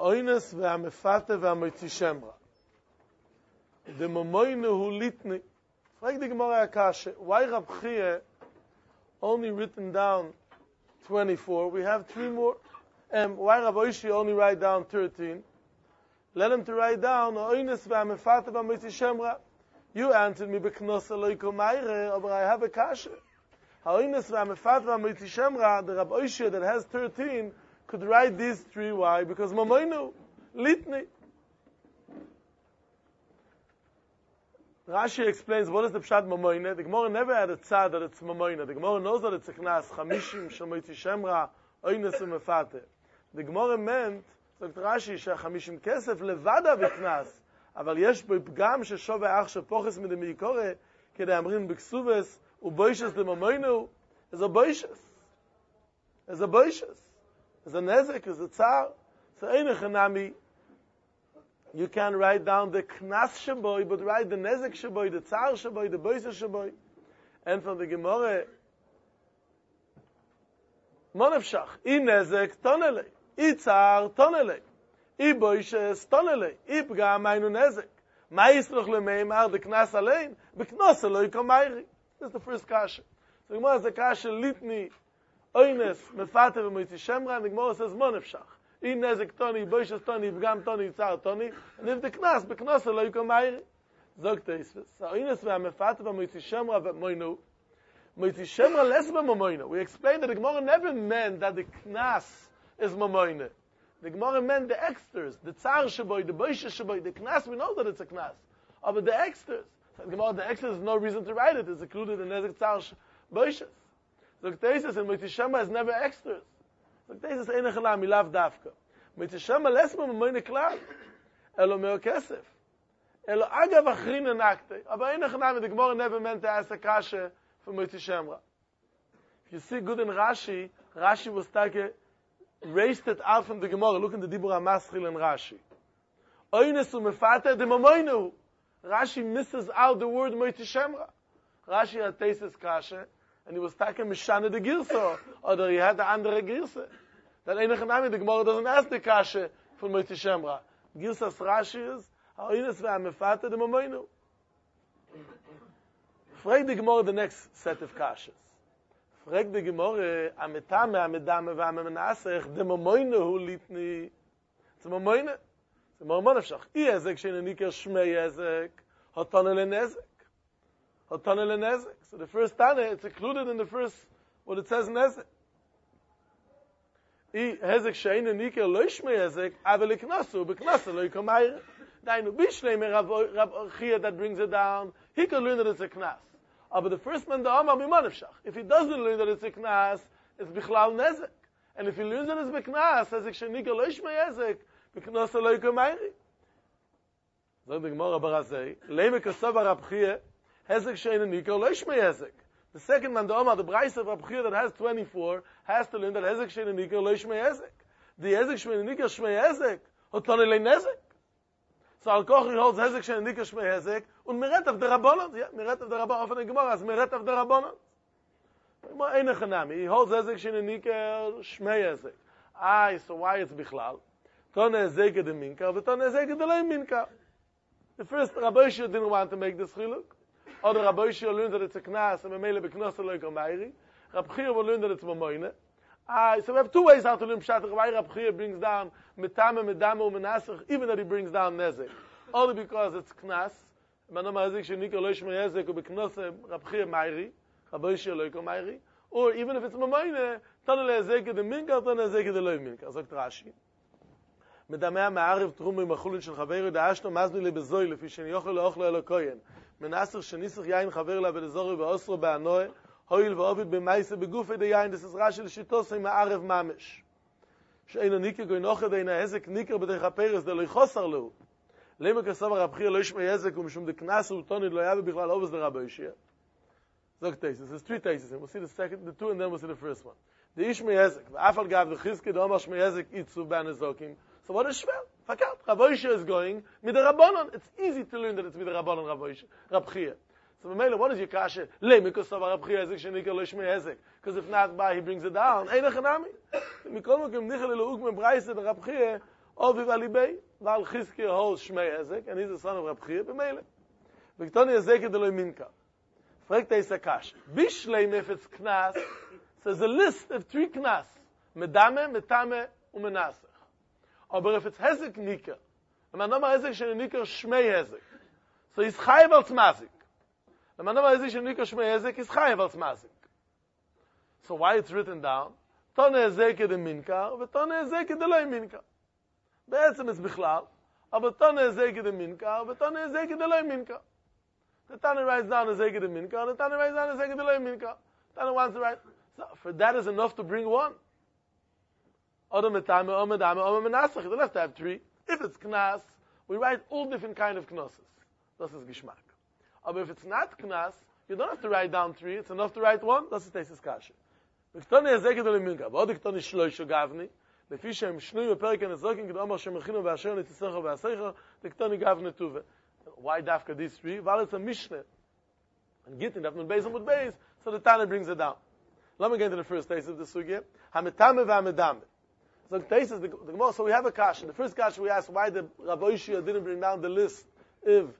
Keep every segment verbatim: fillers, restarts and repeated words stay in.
האוינס והמפתה והמוציא שמרה. דמוmoyne hu litni. Frag the Gemara Akasha, why Rab Chia only written down twenty-four? We have three more. Um, why Rab Oishi only write down thirteen? Let him to write down Oines v'amefata v'amoitzi shemra. You answered me beknosa loiko meire, but I have a kasha. Oines v'amefata v'amoitzi shemra, the Rab Oishi that has thirteen could write these three. Why? Because momoynu litni. Rashi explains what is the pshat momoyne. The Gemara never had a tzad that it's momoyne. The Gemara knows that it's a knas, chamishim, shamoitzi shemra, oines u'mefate. The Gemara meant, sagt Rashi, שהחמישים כסף לבדה וקנס, אבל יש בו פגם ששווה אח שפוחס מדם ייקורא, כדי אמרים בכסובס, ובוישס למומוינו, is a boishes. Is a boishes. Is a nezek, is a tzar. So eine chanami, you can write down the knas shaboy, but write the nezek shaboy, the tzar shaboy, the boishes shaboy. And from the Gemara, monefshach, i nezek tonele. I tzar tonele. I boishes tonele. I pgam aynu nezek. Ma yisroch lemeimar de knas alein. Beknos eloi komayri. This is the first kasha. So the Gemara is the kasha litni oines mefate v'moitzi shemra, and the Gemara says monefshach. I nezek toni, boishes toni, pgam toni, tzar toni. And if the knas, beknos eloi komayri. Zog teisves. So oines v'amefate v'moitzi shemra v'moinu. Moitzi shemra less v'momoinu. We explained that the Gemara never meant that the knas is mamoyne. The Gemara meant the extras, the tzar shaboy, the boishes shaboy, the knas. We know that it's a knas, oh, but the extras. So the Gemara, the extras, is no reason to write it. It's included in nezek tzar boishes. So Kteises and Moitzi Shema is never extras. So Kteises einach elam milav dafka. Moitzi Shema less mamoyne klal. Elo meo kesef. Elo agav achrina nakte. Aber einach elam, the Gemara never meant to ask a kasha for Moitzi Shema. If you see good in Rashi, Rashi was taken raised it out from the Gemara. Look in the Dibur HaMaschil and Rashi. Oines u'mefate de mamoynu. Rashi misses out the word moitzi shemra. Rashi had tastes kasha, and he was taking mishane de girsa, or he had the andere girsa. That einach nami, the Gemara doesn't ask the kasha for moitzi shemra. Girsas Rashi is oines ve'amefate de mamoynu. Frag the Gemara the next set of kashas. Frag the Gemara, ametame, amedame, v'amamenasech, de mamoyne hu litni. It's a mamoyne. It's a mamonefshach. I ezek she'en niker shmei ezek, hotane lenezek. Hotane lenezek. So the first tane, it's included in the first, what it says nezek. I ezek she'en niker lo shmei ezek, avel iknasu, beknasu lo yikomayre. Dainu, bishleime Rab Chia that brings it down, he can learn that it's a knas. Uh, but the first man, the Amar Mimanevshach. If he doesn't learn that it's a knas, it's bichlal nezek. And if he learns that it's biknas, ezek shenika lo yishmei ezek, biknas lo yikomayri. Zog the Gemara barazei, leime kasava Rab Chia, ezek shenika lo yishmei ezek. The second man, the Amar, the Braisa of Rab Chia that has twenty-four, has to learn that ezek shenika lo yishmei ezek. The ezek shenika shmei ezek, hotane le nezek. So Al Kochri holds Hezek Shein Nika Shmei Hezek, und meret of the Rabbanon, yeah, meret of the Rabbanon, often in Gemara, as meret of the Rabbanon. Eine Chanami, he holds Hezek Shein Nika Shmei Hezek. Ah, so why it's Bichlal? Tone Hezek de Minka, but Tone Hezek de Lei Minka. The first Rabbi Yishua didn't want to make this chiluk. Or the Rabbi Yishua learned that it's a knas, and Memele Beknos Eloi Komayri. Rab Chia will learn that it's Mamoyne. Ah, so we have two ways how to learn Pshat. Why Rab Chia brings down Metame, Medame, Umenasach, even that he brings down Nezek. Only because it's Knas. Manoma Ezek Shenika Lo Yishmei Ezek, Ubeknos Rab Chia Mayri, Rabbi Yishua Lo Yiko Mayri. Or even if it's Mamoyne, Tanele Ezek de Minka, Tanele Ezek de Lo Minka. Sagt Rashi. Medame Ma'ariv Trumi Machulin Shel Chaveru, Da'ashno Mazni Le Bezoy, Lefi Sheni Yochel Le'ochlo Elo Koyen. Menasach Shenisach Yain Chaver La Velezori Ve'osro Be'anoe, Hoil Ve'ovid Be'maise Begufe De Yain. This is Rashi L'Shitosei Ma'ariv Mamish. שאין ניקר גוי נוחד אין העזק ניקר בדרך הפרס דלוי חוסר לו. למה כסבר רב חיה לא ישמע עזק ומשום דקנס וטונית לא היה בכלל אובס לרבי ישיה. זוג תייסס. There's three teises. We'll see the second, the two, and then we'll see the first one. The ישמע עזק. ואף על גב דחזקי דאמר שמע עזק יצאו בהנזוקים. So what is shvel? Fakat. Rabbi Yishia is going midrabanan. It's easy to learn that it's midrabanan Rabbi Yishia. Rab Chia. So Mamela, what is your kasha? Leme kosava Rab Chia ezek shenika lo yishmei ezek. Because if not by, he brings it down. Ein achanami. Mikol mokim nichel elo ugme braise de Rab Chia. Ovi Valibei, Val Chizkiah holds Shmei Hezek, and he's the son of Rab Chia, B'meile. V'ktoni Hezek Deloi Minka. Fragt er Sakash. Bishleim, if it's Knas, so there's a list of three Knas. Medame, Metame, and Menasech. Aber if it's Hezek Nika, and man Nama Hezek Shene Nika Shmei Hezek, so he's Chayev als Mazik. And man Nama Hezek Shene Nika Shmei Hezek is Chayev als Mazik. So why it's written down? Tone Hezek de Minka, but Tone Hezek de Loi Minka. בעצם it's בכלל, אבל Tone Hezek de Minka, but Tone Hezek de Loi Minka. The Tana writes down Hezek de Minka, and the Tana writes down Hezek de Loi Minka. Tana wants to write. So for that is enough to bring one. Odom Metame, Om Medame, Om Menasach. You don't have to have three. If it's Knas, we write all different kind of Knosses. Das ist Geschmack. But if it's not Knas, you don't have to write down three. It's enough to write one. Das ist Tesis Kashe. V'ktoni Hezek de Loi Minka, v'od V'ktoni Shloisho Gavni, לפי שהם שנויים בפרק הנזוקים, כדאמר שמכינו באשר נתסכו והסכו, תקטוני גבנה טובה. Why dafka these three? Well, it's a Mishnah. And Gittin, Daf Nun Beis Amud Beis, so the Tana brings it down. Let me get into the first case of the Sugya. HaMetame v'HaMedame. So the case is the, the Gemara, so we have a kasha. The first kasha we asked why the Rav Oishia didn't bring down the list of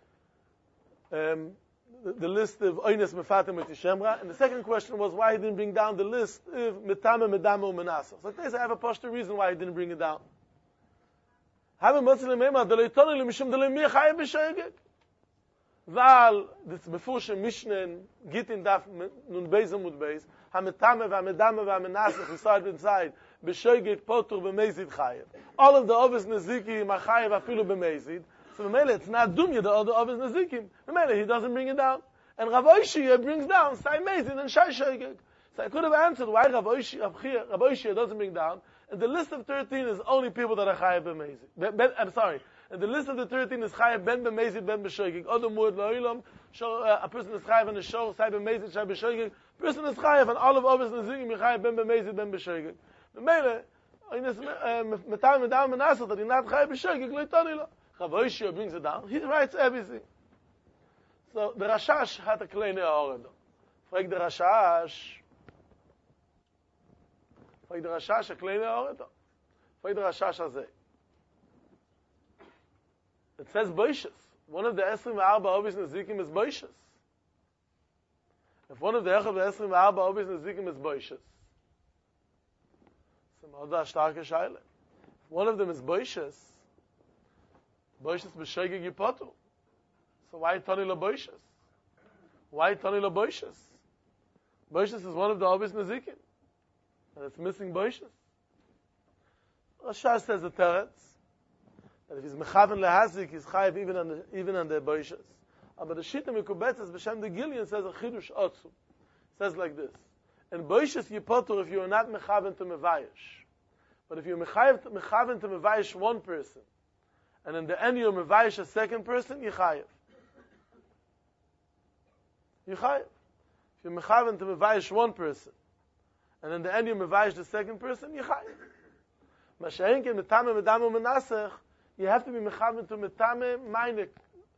um, the, the list of Oynes Mefatim with Yishemra. And the second question was why he didn't bring down the list of Metame, Medame, and Menasach. So I have a poster reason why he didn't bring it down. Have a Muslim Mema, the Leitoni Lemishim, the Lemir Chayev B'Shegek. Val, this Befusha Mishnah, Gittin Daf Nun Beis Amud Beis, HaMetame, v'HaMedame, v'HaMenasach, we saw it inside, B'Shegek, Potur, B'Mezid Chayev. All of the Ovis Nezikim are Chayev Afilu B'Mezid. So Memele, it's not Dumya, the other Ovis Nezikim. Memele, he doesn't bring it down. And Rav Oishia brings down Sai Mezid and Shai Shegek. So I could have answered why Rav Oishia doesn't bring down. And the list of thirteen is only people that are Chayev B'Mezid. I'm sorry. And the list of the thirteen is Chayev Ben B'Mezid Ben B'Shegek. Other Muad Lo'ilam, a person is Chayev on the Shor, Sai B'Mezid, Shai B'Shegek. A person is Chayev on all of Ovis Nezikim, Chayev Ben B'Mezid Ben B'Shegek. Memele, Metam Medam Menasach, that he's not Chayev B'Shegek, Leitoni Lo. Rav Oishia brings it down. He writes everything. So the Rashash had a kleine Oredo. Frag the Rashash. Frag the Rashash a kleine Oredo. Frag the Rashash hazeh. It says Boishas. One of the Esrim Arba Obis Nezikim is Boishas. If one of the Echad Esrim Arba Obis Nezikim is Boishas, it's a Moda Starke Shaila. If one of them is Boishas, Boishas B'Shegeg Yipotu. So why Tani Lo Boishas? Why Tani Lo Boishas? Boishas is one of the Obis Nezikim. And it's missing Boishas. Rashash says the Teretz, that if he's mechaven lehazik, he's chayiv even on the even on the boishas. But the shita mekubetzes b'shem the Gillian says a chidush otzu. Says like this: in boishas yipotur if you are not mechaven to mevayish, but if you're mechaven mechaven to mevayish one person, and in the end you're mevayish a second person, you chayiv. You chayiv. If you're mechaven to mevayish one person, and in the end you're mevayish the second person, you chayiv. Mashenkin metame medamu menasech. You have to be mechaven to metame meinik,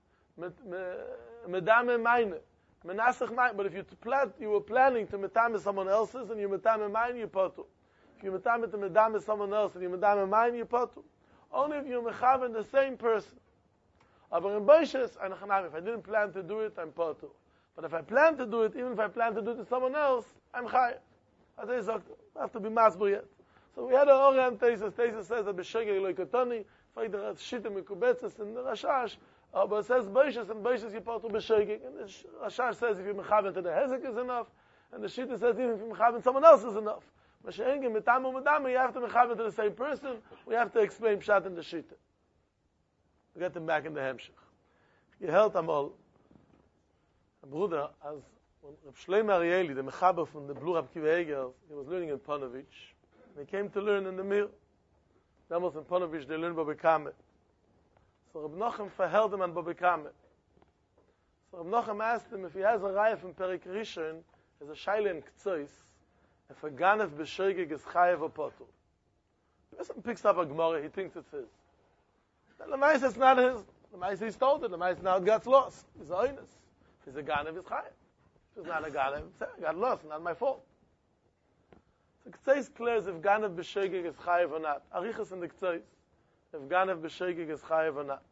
medame meinik, menasach meinik. But if you plan, you were planning to metame someone else's and you metame meinik, you potu. If you metame to medame someone else and you medame meinik, you potu. Only if you mechaven the same person. But in Boishas, if I didn't plan to do it, I'm potu. But if I plan to do it, even if I plan to do it to someone else, I'm chayav. I have to be masbur yet. So we had a Orem Tesis. Tesis says that b'shegeg lo yikotoni. Like the Shita Mekubetzes and the Rashash, uh, but it says Boishas and Boishas you part to B'Shegeg. And the Rashash says if you mechaven to the Hezek is enough, and the Shita says even if you mechaven someone else is enough. Mashengen Metamu Medama, you have to mechaven to the same person. We have to explain Pshat in the Shita. We get them back in the Hemshech. You held Amol, a brother, as when Reb Shlomo Arieli, the Mechaber from the Blue Rab Kiva Eger, he was learning in Ponovich, and he came to learn in the Mir. Damals in Ponovich, they learned Baba Kame. So Reb Nochem verheld him on Baba Kame. So Reb Nochem asked him if he has a raya from Perik Rishon, as a shaila in Ktsois, if a Ganef B'Shegeg is chayev or potur. The person picks up a Gemara, he thinks it's his. Then the Lamaisa it's not his. The Lamaisa he stole it. The Lamaisa now it gets lost. It's a oinus. If it's a Ganef, it's chayev. If it's not a Ganef, it got lost. Not my fault. The Ktsois clears if Ganef B'Shegeg is chayev or not. Arichas in the Ktsois. if Ganev b'Shegeg is chayev or not.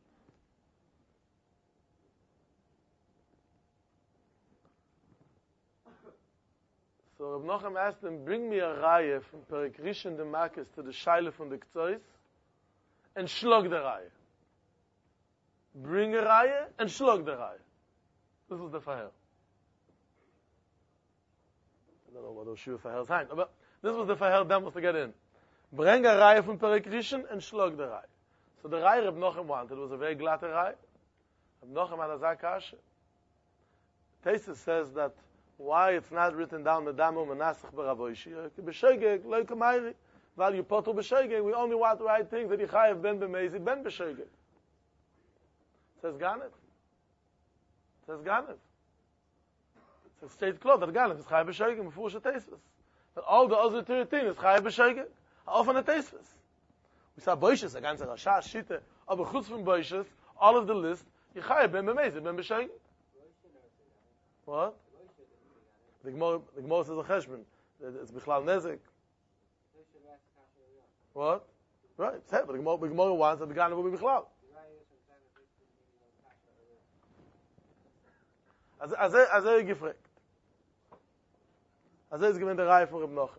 So Reb Nochem asked him, bring me a Raya from Perek Rishon de Makis to the Shaila from the Ktsois, and shlog the Raya. Bring a Raya, and shlog the Raya. This was the Fahel. I don't know what those Shua Fahel sign, but this was the Fahel them was to get in. Bring a Raya from Perek Rishon, and shlog the Raya. So the Raya Reb Nochem wanted was a very glatte Raya. Reb Nochem had a Zakash. Tesis says that why it's not written down the Damu Menasach Baravoishi. B'Shegeg, Loi Kamayri. While you potter B'Shegeg, we only want to write things that Yechayev ben B'Mezi ben B'Shegeg. Says Ganev. Says Ganev. Says straight cloth that Ganev is Chayev B'Shegeg before Shetesvis. But all the other thirteen is Chayev B'Shegeg. Often a Tesvis. We saw Boishes, a ganze Rasha, Shite, aber Chutz from Boishes, all of the list, Yechayev ben B'Mezi ben B'Shegeg. What? The Gemara, the Gemara says a cheshbon. It's bichlal nezek. What? Right. But the Gemara, the Gemara wants that the Ganev will be bichlal. As as as er gefragt. As er is given the Raya for Reb Nochem.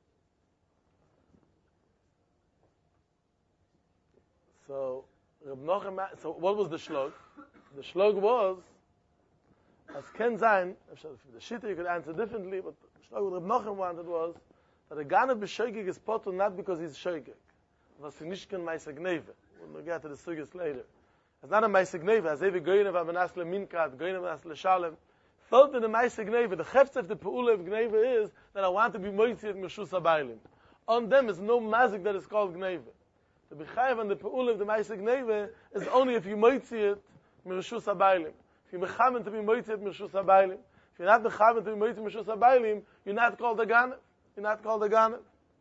So Reb Nochem. So what was the shlog? The shlog was. As can sein, the Shitta you could answer differently, but what Reb Nochem wanted was that a Ganev b'Shegeg is potter not because he's Shegeg. Was he nicht kein Meiseg Neve. We'll get to the sugis later. It's not a Meiseg Neve. As every Goynev Avanas LeMinkat, Goynev Avanas LeShalem. Felt in the Meiseg Neve, the Chefz of the Pe'ula of Gneve is that I want to be Moitzi at Meshus HaBailim. On them is no mazik that is called Gneve. The B'chayev and the Pe'ula of the Meiseg Neve is only if you Moitzi it Meshus HaBailim. If you're mechaven to be moitzit meshus habaylim, if you're not mechaven to be moitzit meshus habaylim, you're not called a Ganev. You're not called a Ganev.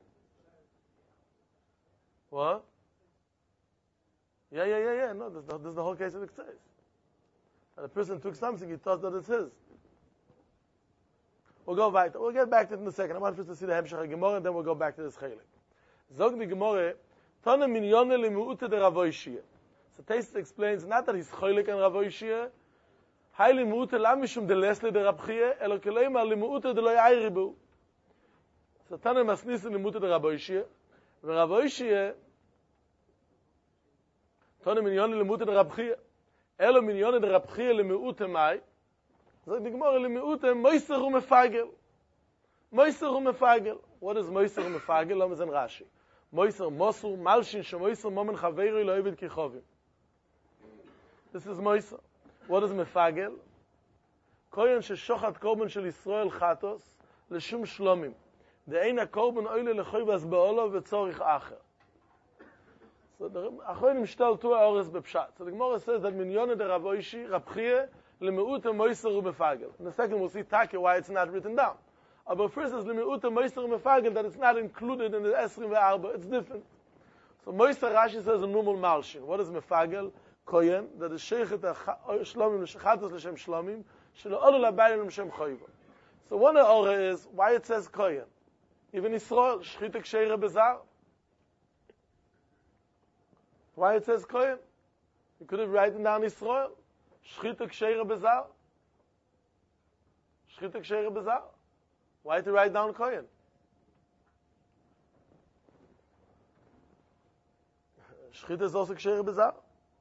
What? Yeah, yeah, yeah, yeah. No, this is the, this is the whole case of Ktsois. And a person took something, he thought that it's his. We'll go back. To, we'll get back to it in a second. I want first to see the Hemshach Gemara, and then we'll go back to this Chelik. Zog the Gemara, Tana min yoneh limu'ute de Ravoishiyah. So Tesis explains not that he's cholik and Ravoishiyah, Haile muute lam mishum de lesle de rabchie, elo kelema le muute de lo yairibu. So Tana masnis le muute de Ravoishiyah, ve Ravoishiyah Tana min yoneh le muute de rabchie, elo min yoneh de rabchie le muute mai. So the Gemara le muute moiser u mefagel. Moiser u mefagel. What is moiser u mefagel? Lo mezen Rashi. Moiser mosu malshin shmoiser momen chaveru lo ibid kichovim. This is moiser. What is mefagel? Koyen sheshochat korban shel Yisrael chatos leshum shlomim. De'ein korban oile lechoybas be'olo v'tzorich acher. So the Achronim shtel tu ha'ores bepshat. So the Gemara says that min yoneh de Ravoishi rabchie lemeute moiser u mefagel. In the second we'll see Taki why it's not written down. But first is lemeute moiser u mefagel that it's not included in the Esrim ve'arba. It's different. So moiser Rashi says a normal malshin. What is mefagel? Koyen, that is sheichet shlomim l'shechatos l'shem shlomim, shelo olu l'bayim l'shem choyva. So one orah is why it says koyen. Even Yisrael, shchita ksheira bezar. Why it says koyen? You could have written down Yisrael, shchita ksheira bezar. Shchita ksheira bezar. Why to write down koyen? Shchita is also ksheira bezar.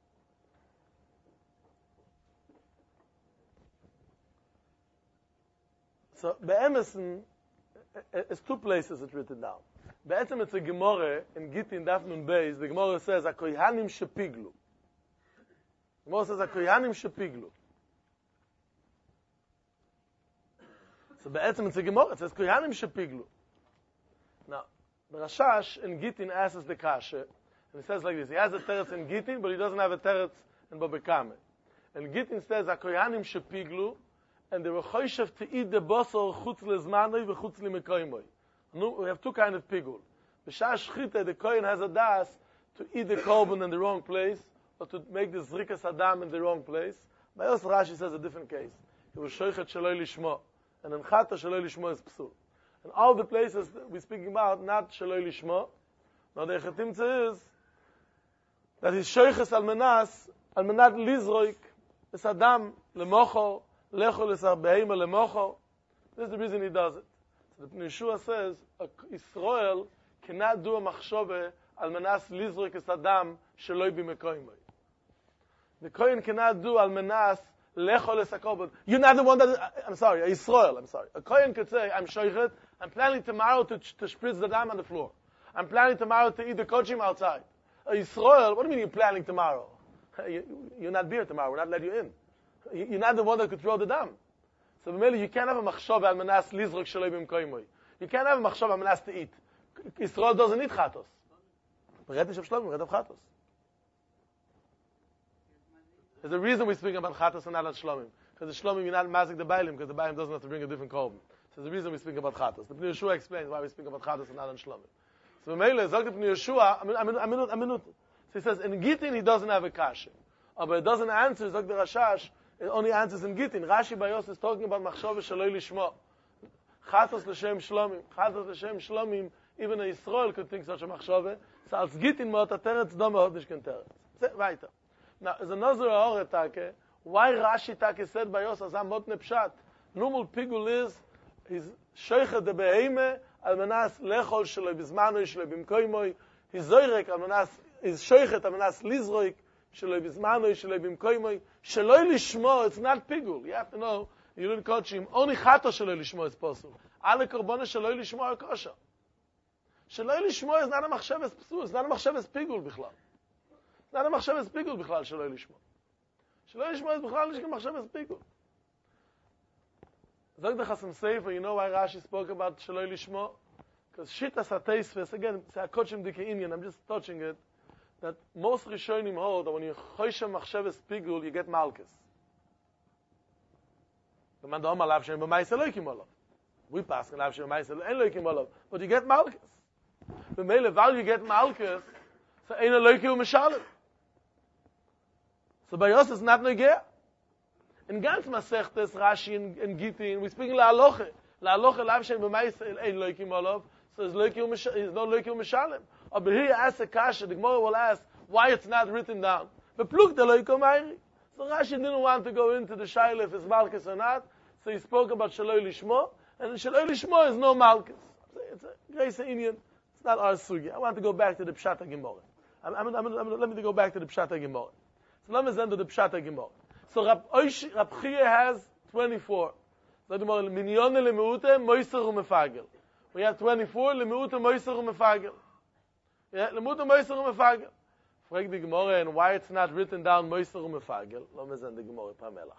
So, Be'emerson, it's two places it's written down. Be'etzem it's a Gemara in Gittin Daf Nun Beis. The Gemara says, "Akoyanim shepiglu." The Gemara says, "Akoyanim shepiglu." So, Be'etzem it's a Gemara. It says, "Koyanim shepiglu." Now, the Rashash in Gittin asks the Kasha, and he says like this: he has a teretz in Gittin, but he doesn't have a teretz in Babakame. And Gittin says, "Akoyanim shepiglu." And they were choyshev to eat the basar chutz lezmanoi v'chutz limekoymoi. We have two kind of pigul. B'shah shchita, the kohen has a das to eat the korban in the wrong place, or to make the zrikas adam in the wrong place. By us, Rashi says a different case. He was shoichet shaloi lishmo, and in chata shaloi lishmo is psul. And all the places that we're speaking about, not shaloi lishmo. Now the echatimtza is that is shoiches al menas, al menat lizroik, es adam lemocho, lecho lesarbeim lemocho. This is the reason he does it. So the Yeshua says, Israel cannot do a machshove al menas lizroik es adam sheloi bimekoimoi. The Kohen cannot do al menas lecho lesakobot. You're not the one that, I'm sorry, Israel, I'm sorry. A Kohen could say, I'm shoichet, I'm planning tomorrow to, to spritz the dam on the floor. I'm planning tomorrow to eat the kochim outside. Uh, Israel, what do you mean you're planning tomorrow? you, you're not beer tomorrow, we're not letting you in. You, you're not the one that could throw the dam. So really, you can't have a machshov al menas lizrok sheloi b'mkoimoi. You can't have a machshov al menas to eat. Israel doesn't eat chatos. B'ret nishav shlomim, b'ret of chatos. There's a reason we speak about chatos and not on shlomim. Because the shlomim, you're not mazik the bailim, because the bailim doesn't have to bring a different korban. So there's a reason we speak about chatos. The Pnei Yeshua explains why we speak about chatos and not on shlomim. So Mele, Zog the Pnei Yeshua, a minute, a minute, a minute. So he says, in Gittin he doesn't have a kasha. But it doesn't answer, Zog the Rashash, it only answers in Gittin. Rashi Bayos is talking about machshove shaloi lishmo. Chatos l'shem shlomim. Chatos l'shem shlomim, even a Yisrael could think such a machshove. So als Gittin mot a teretz, do mehot nish ken teretz. Weiter. Now, as another Aore Take, why Rashi Take said Bayos azam mot nepshat? Numul pigul is, is shoichet de beheime, al menas lechol sheloi bizmanoi sheloi bimkoimoi, his zoyrek al menas, is shoichet al menas lizroik, sheloi bizmanoi sheloi bimkoimoi, sheloi lishmo, it's not pigul. You have to know, you don't coach him, only chato sheloi lishmo is possible. Ale korbona sheloi lishmo are kosher. Sheloi lishmo is not a machshavas psu, it's not a machshavas pigul bichlal. It's not a machshavas pigul bichlal sheloi lishmo. Sheloi lishmo is bichlal nishka machshavas pigul. Zog the Chasam Sefer, you know why Rashi spoke about Shaloi Lishmo? Because Shitas HaTeisves, again, it's a Kochim Dike Inyan, I'm just touching it, that most Rishonim hold that when you Choyshem Machsheves Pigul, you get Malkus. The man Dom Alav Shem B'Maise Loikim Olav. We pass Alav Shem B'Maise Loikim Olav. But you get Malkus. The Mele, while you get Malkus, so Ein Loikim Meshalim. So by us it's not Negea. In ganz Masechtes, Rashi and, and Gittin, we speak la aloche. La aloche lav shem b'mayis ein loikim olav. So there's loikim, no loikim mishalem. But here asks a kasha, the Gemara will ask why it's not written down. But pluk the loikim ayri. So Rashi didn't want to go into the shaila if it's malchus or not. So he spoke about shaloi lishmo, and shaloi lishmo is no malchus. It's a grace Indian. It's not our sugi. I want to go back to the pshata Gemara. I'm, I'm, I'm, I'm, let me go back to the pshata Gemara. So let me send to the pshata Gemara. So Rab Chia has twenty-four. So the Gemara, Minyon lemeute moiser umefagel. We have twenty-four, lemeute moiser umefagel. Yeah, lemeute moiser umefagel. Frag the Gemara, and why it's not written down moiser umefagel? Let me send the Gemara Pamelach.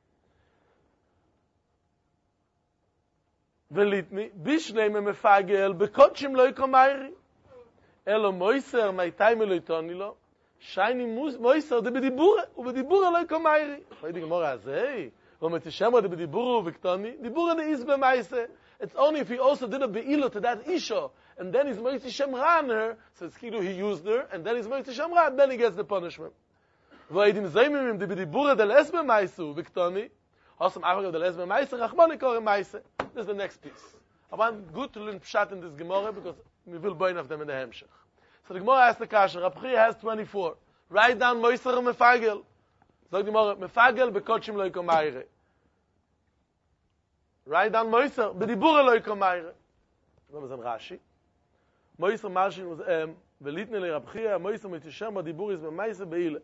Velitmi, bishnei mefagel, bekotchim lo ikomayri. Elo moiser, maitai meloitoni lo. Shiny moiser de bedibura, u bedibura lo ikomayri. Frag the Gemara, hey, wo mit shemra de bedibura uviktoni, dibura de is b'maise. It's only if he also did a be'ilah to that isha, and then he's moiser shemran her, so it's kidu he used her, and then he's moiser shemran, then he gets the punishment. V'aidim zaymim de bedibura del es b'maise uviktoni, Osam Avagav del es b'maise, rachmani kore maise. This is the next piece. I want good to learn pshat in this Gemara, because we will burn of them in the Hemshech. So the Gemara asks the kasha, Rab Chia has twenty-four. Write down moiser mefagel. So the Gemara, mefagel bekotchim lo ikomayre. Write down moiser, bedibura lo ikomayre. That was in Rashi. Moiser marshin was, um, velitne le Rab Chia, moiser mitishem, bedibura is b'maise be'ile.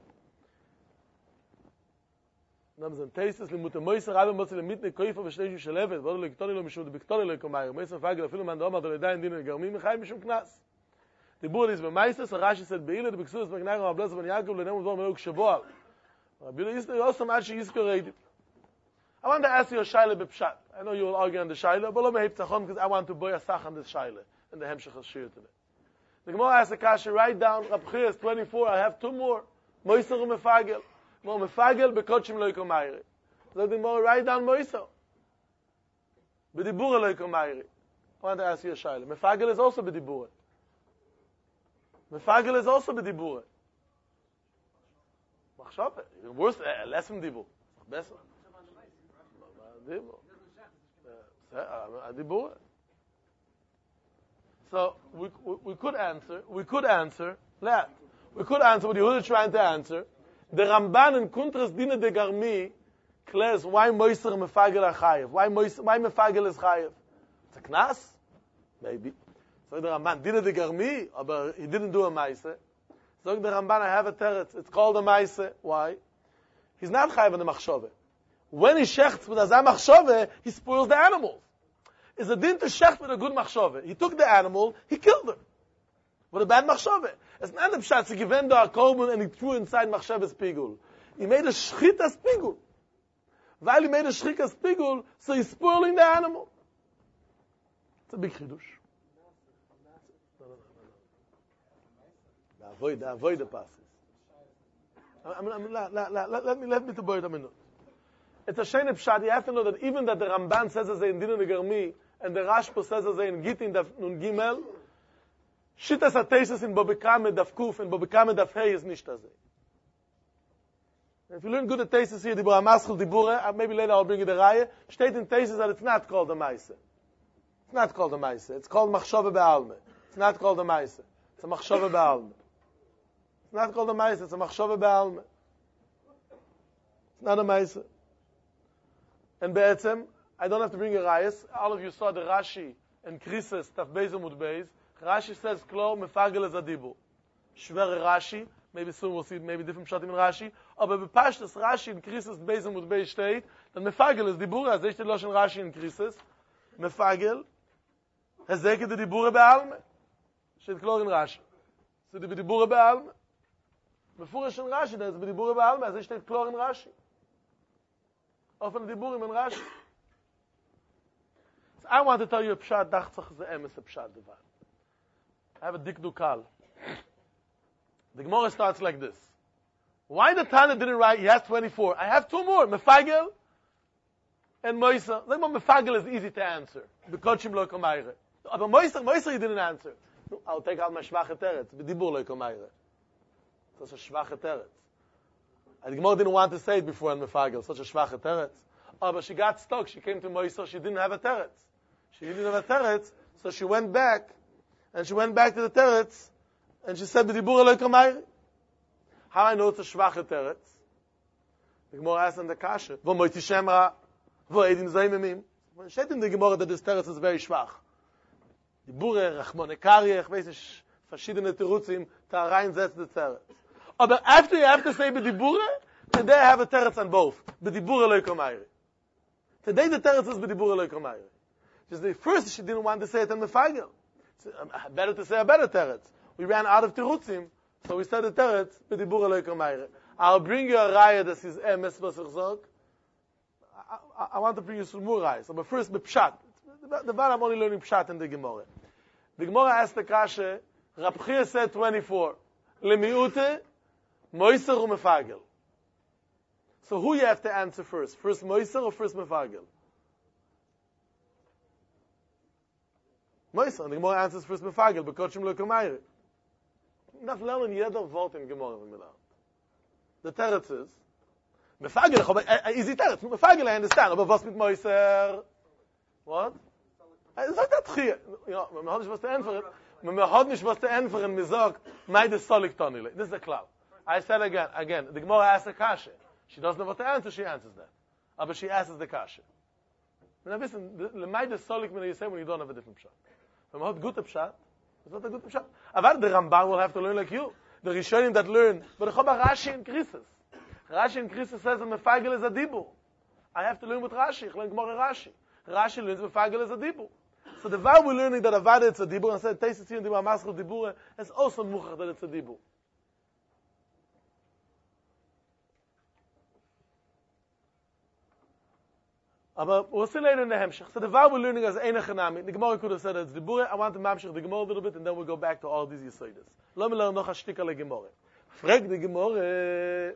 That was in Teisus, limute moiser, rabbe motzi lemitne koifa v'shleishu shelevet, v'odo lo iktoni lo mishum, debiktoni lo ikomayre. Moiser mefagel, afilu man do'omar, do ledayin dinu garmim, mechayim mishum knas. The Bur is b'maisa, so Rashi said, Be'ila, the B'ksus, B'gnagam, Ablas, Ben Yaakov, L'nemu, Dvom, Meluk, Shaboal. Rabbi Yisrael is also Mashi Yisrael. I want to ask you a shaila b'pshat. I know you will argue on the shaila, but let me have tzachon, because I want to buy a sach on this shaila, in the Hemshech HaShir today. The Gemara asks the kasha, write down, Rab Chia is twenty-four, I have two more. Moiser u'mefagel. Mo mefagel, bekochim lo ikomayre. So the Gemara, write down Moiser. B'dibura lo ikomayre. I want to ask you a shaila. Mefagel is also b'dibura. Mefagel is also bedibur. Machshava, worse, uh, less than dibur. Better. Dibur. Dibur. So we, we we could answer. We could answer that. We could answer what Yehuda is trying to answer. The Ramban in Kuntras Dina de Garmi declares why Moiser Mefagel are Chayev. Why Moiser, why Mefagel is Chayev? It's a Knas? Maybe. So the Ramban Dina de Garmi, but he didn't do a Maise. So the Ramban, I have a teretz. It's called a Maise. Why? He's not Chayev in the Machshove. When he shechts with a Machshove, he spoils the animals. Is a din to shecht with a good Machshove. He took the animal, he killed him. With a bad Machshove. It's not the pshat, he given the Akorban and he threw inside Machshove's pigul. He made a shchitas pigul. While he made a shchitas pigul, so he's spoiling the animal. It's a big chidush. Avoid, avoid the passes. I mean, I mean, let, let, let, let me let me to boy it a minute. It's a shayne pshat. You have to know that even that the Ramban says as in Dinu Negarmi and the Rashba says as in Gittin Daf Nun Gimel, Shittas HaTeises in Bobekame Daf Kuf and Bobekame Daf Hey is nicht as. If you learn good at Teises here, Dibur HaMaschel Dibure, maybe later I'll bring you the Raya, state in Teises that it's not called a Maise. It's not called a Maise. It's called Machshove Be'alme. It's not called a Maise. It's a Machshove Be'alme. It's not called a Maise. It's a Machshove Be'alme. It's not a Maise. And Be'etzem, I don't have to bring a Rayas. All of you saw the Rashi and Krisis, Taf Beis Amud Beis. Rashi says, Klo, Mefagel is a Dibu. Shver Rashi, maybe soon we'll see maybe different pshatim in Rashi. Aber bepashtas Rashi in Krisis, Beis Amud Beis steht, that Mefagel is Dibur, as they steht Loshen Rashi in Krisis. Mefagel, Hezeke de Dibur Be'alme. Steht Klo in Rashi. So the Dibur Be'alme. Mefurish in Rashi, there's Dibur Be'alme, as they steht Klo in Rashi. Often Diburim in Rashi. So I want to tell you a pshat, dachtzach ze emes a pshat devar. I have a dik dukal. The Gemara starts like this. Why the Tana didn't write, he has twenty-four. I have two more, Mefagel and Moisa. Like Mefagel is easy to answer. Bekochim lo komayre. But Moisa, Moisa he didn't answer. No, I'll take out my shvache teretz. B'dibur lo komayre. Such a shvache teretz. And the Gemara didn't want to say it before on Mefagel, such a shvache teretz. Oh, but she got stuck. She came to Moisa, she didn't have a teretz. She didn't have a teretz, so she went back, and she went back to the teretz, and she said, B'dibur lo komayre. How I know it's a shvache teretz? The Gemara asks in the kasha, Vo moiti shemra, vo edin zaymemim. When she said in the Gemara that this teretz is very schwach. Dibure, rachmone karye, ich weiß nicht, verschiedene terutzim, ta reinsetzt the teretz. But after you have to say B'dibure, today I have a teretz on both. B'dibure lo komayre. Today the teretz is B'dibure lo komayre. Just the first she didn't want to say it on the Mefagel. Better to say a better teretz. We ran out of terutzim, so we said the teretz, B'dibure lo komayre. I'll bring you a raya that says emes was ich zog. I want to bring you some more rayas. So, but first, the pshat. The one I'm only learning pshat in the Gemara. The Gemara asked the kasha, Rab Chia said twenty-four. Lemiute, Moiser or Mefagel. So who you have to answer first? First Moiser or first Mefagel? Moiser. And the Gemara answers first Mefagel, because Shim lo komayre. Not learning jeder Wort in Gemara. The teretz is, Mefagel, easy teretz. Mefagel, I understand. But what's with Moiser? What? It's not that Chia. You know, man hat nicht was zu entferen. Man hat nicht was zu entferen, man sagt, meide solik tonile. This is the cloud. I said again, again, the Gemara asks the kasha. She doesn't know what to answer, she answers that. But she answers the kasha. Now listen, the meide solik when you say when you don't have a different pshat. When man hat gute pshat, it's not a good pshat. But the Ramban will have to learn like you. The Rishonim that learn, but the Choba Rashi in Krisis. Rashi in Krisis says that Mefagel is a dibur. I have to learn with Rashi. I learn Gemara Rashi. Rashi learns Mefagel is a dibur. So the while we're learning that Avada it's a dibur, and said Teisis here in Dibur HaMaschel dibur, it's also muchach that it's a dibur. But we'll see later in the Hemshech. So the while we're learning as Einach Hanami, the Gemara could have said it's dibur. I want to mamshech the Gemara a little bit, and then we'll go back to all these Yisoides. Let me learn noch a shtika le Gemara. Frag the Gemara.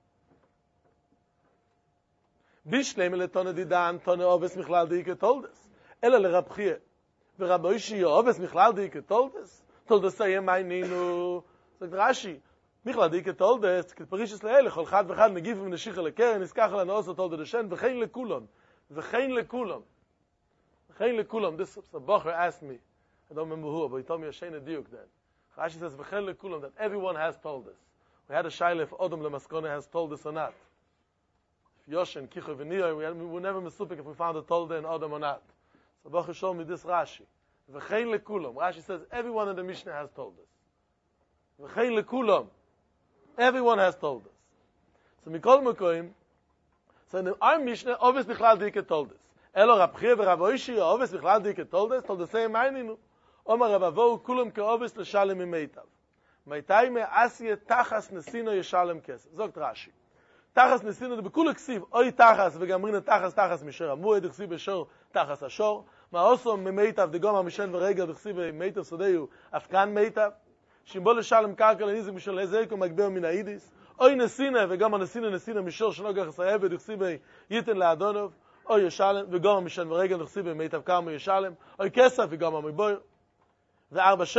Bishleme le tone didan, tone obes michlal diike told us. Ela le Rab Chia. Ve Rab Oishi obes michlal diike told us. Told us say my ninu. Sagt Rashi. Michlal diike told us. Parishis leele. Chol chad v'chad negif v'm neshicha lekeren. Iskach la noosa told the Shen. V'chein lekulon. V'chein lekulon. V'chein lekulon. This the Bocher asked me. I don't remember who, but he told me a shayna diuk then. Rashi says, V'chel lekulam, that everyone has told this. We had a shaila if Odom Lemaskone has told this or not. If Yoshen, Kicho, V'niyah, we, we were never mesupik if we found a tolda in Odom or not. So Baruch showed me this Rashi. V'chel lekulam. Rashi says, everyone in the Mishnah has told this. V'chel lekulam. Everyone has told this. So Mikol Mekoim, so in our Mishnah, Ovis Bichlal Dike told this. Elo Rab Chia v'Rav Oishi, Ovis Bichlal Dike told this, told the same Meininu. Omar Rav Avohu kulam ke'ovis l'shalem imeitav. Meitai me asye tachas nesino yeshalem kesef. Zogt Rashi. Tachas nesino, de bekul ksiv, oi tachas, v'gamrina tachas tachas misher amued, ksiv b'shor tachas ashor. Ma oso memeitav, de goma mishen v'regel, ksiv meitav sodeyu, afkan meitav. Shimbol l'shalem karka l'nizik mishel hezeko, magbeo min ha'idis. Oy nesina, v'gama nesina nesina mishor shnogach sa'eved, ksiv yiten la'adonov. Oy yeshalem, v'gama mishen v'regel, ksiv meitav karma yeshalem. Oy kesef, v'gama miboyer. And this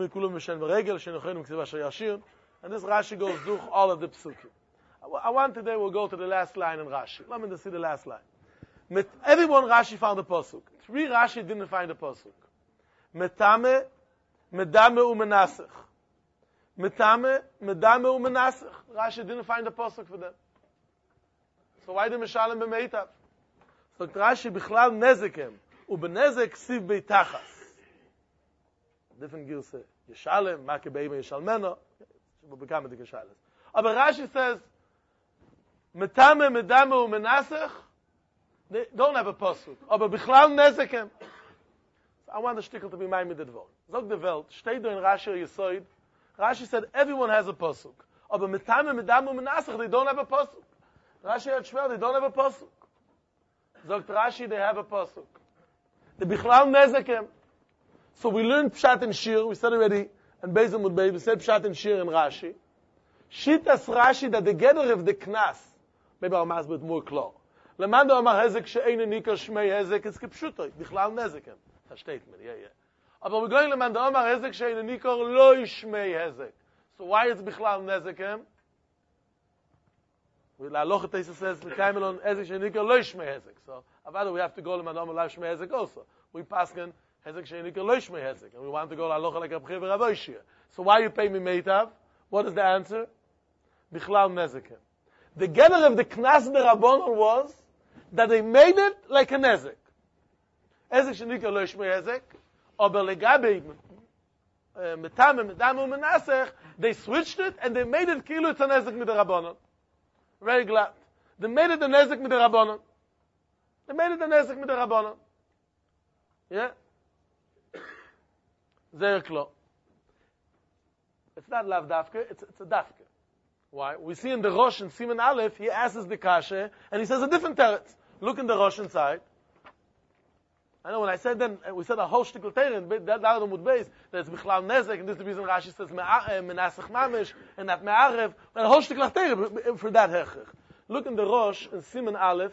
Rashi goes through all of the psukim. I want today we'll go to the last line in Rashi. Let me just see the last line. Everyone Rashi found a pasuk. Three Rashi didn't find a pasuk. Metame, medame umenasech. Metame, medame umenasech. Rashi didn't find a pasuk for them. So why did Mishalem b'meitav? So Rashi bichlal nezekem ubenezek siv beitachas. Different girls say Yeshalem, Make Beima Yeshalmeno, will become the Geshalas. Aber Rashi says, Metame, Medame, Umenasech, they don't have a pasuk. Aber Bichlal Nezekem. I want the shtickle to be mine with the dvor. Zog the Welt, steht do in Rashi Yesoid, Rashi said everyone has a pasuk. Aber Metame, Medame, Umenasech, they don't have a pasuk. Rashi had Shmuel, they don't have a pasuk. Zog Rashi, they have a pasuk. The Bichlal Nezekem. So we learned Pshat and Shir, we said already, and Beis Amud Beis, we said Pshat and Shir in Rashi. Shitas Rashi, that the gather of the Knas, maybe I'll mask with more clear. Lemando Amar Hezek she'ein nikar Shmei Hezek, it's kipshuto, bichlal nezekem. It's a statement, yeah, yeah. But we're going Lemando Amar Hezek she'ein nikar lo Shmei Hezek. So why is bichlal nezekem? We la loch Teisa says, Mekayim on Hezek she'ein nikar lo Shmei Hezek. So, avada we have to go Lemando Amar lo Shmei Hezek also. We pasken Hezek she'ein nikar lo Shmei Hezek. And we want to go la loch like Rab Chia v'Rav Oishia. So why you pay me meitav? What is the answer? Bichlal nezekem. The gather of the Knas B'Rabbanon was that they made it like a nezek. Ezek shenikar lo Shmei Hezek, aber legabe metame medamu menasech, they switched it and they made it kilu it's a nezek mit der Rabbanon. Very glad. They made it a nezek mit der Rabbanon. They made it a nezek mit der Rabbanon. Yeah? Sehr klar. It's not lav dafke, it's, it's a dafke. Why? We see in the Rosh in Siman Aleph, he asks the kasha, and he says a different teretz. Look in the Rosh inside. I know when I said then, we said a whole shtickle teretz, that that would base that it's bichlal nezek, and this is the reason Rashi says menasach mamish and not me'arev, but a whole shtickle teretz for that hechach. Look in the Rosh in Siman Aleph.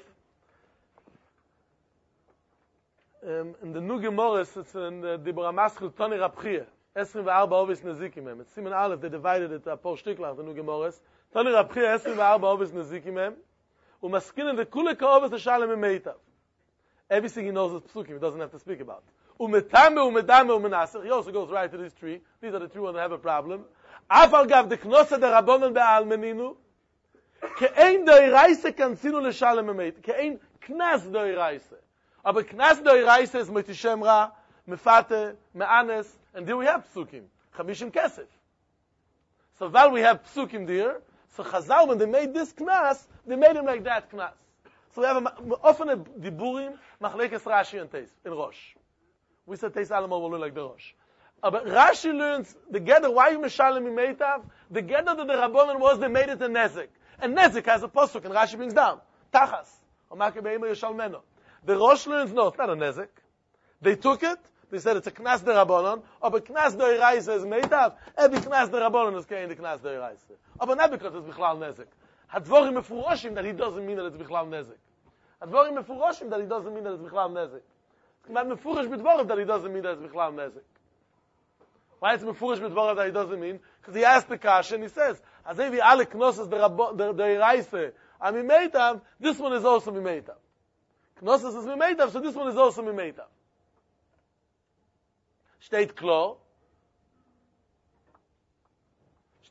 Um, in the Nuge Morris, it's in the Dibra Maschil Toni Rab Chia. Esrim v'arba ovis nezikim hem. It's Siman Aleph, they divided it a Paul Shtikler, the Nuge Morris. Toni Rab Chia, Esrim v'arba ovis nezikim hem. Umaskinen the kule ka'ovis l'shalem emeitav. Everything he knows is psukim, he doesn't have to speak about. Umetame, umedame, umenasech. He also goes right to this tree. These are the three ones that have a problem. Afal gav de knosa de rabbonon be'al meninu. Ke'ein doiraise kansinu l'shalem emeitav. Ke'ein knas doiraise. Aber knas doiraise is metishem ra, mefate, me'anes, and there we have psukim. Chamishim kesef. So while we have psukim there, so Chazal, when they made this knas, they made him like that knas. So we have a, often a diburim, machlekes Rashi and Teis, in Rosh. We said Teis Alamo will learn like the Rosh. Uh, but Rashi learns, the gather, why you meshalem imeitav? The gather that the Rabbanon was, they made it a nezek. And nezek has a posuk, and Rashi brings down. Tachas. O make be'ima yeshalmeno. The Rosh learns, no, it's not a nezek. They took it, they said it's a knas de Rabbanon, but knas de Iraisa is meitav, every knas de Rabbanon is kein the knas de Iraisa. But not because it's bichlal nezek. Hadvorim mefuroshim that he doesn't mean that it's bichlal nezek. Hadvorim mefuroshim that he doesn't mean that it's bichlal nezek. But mefurish b'dvorim that he doesn't mean that it's bichlal nezek. Why it's mefurish b'dvorim that he doesn't mean? Because he asked the kasha and he says, Azevi ale knosses de Iraisa, I'm meitav, this one is also meitav. Knosses is meitav, so this one is also meitav. Steht klar.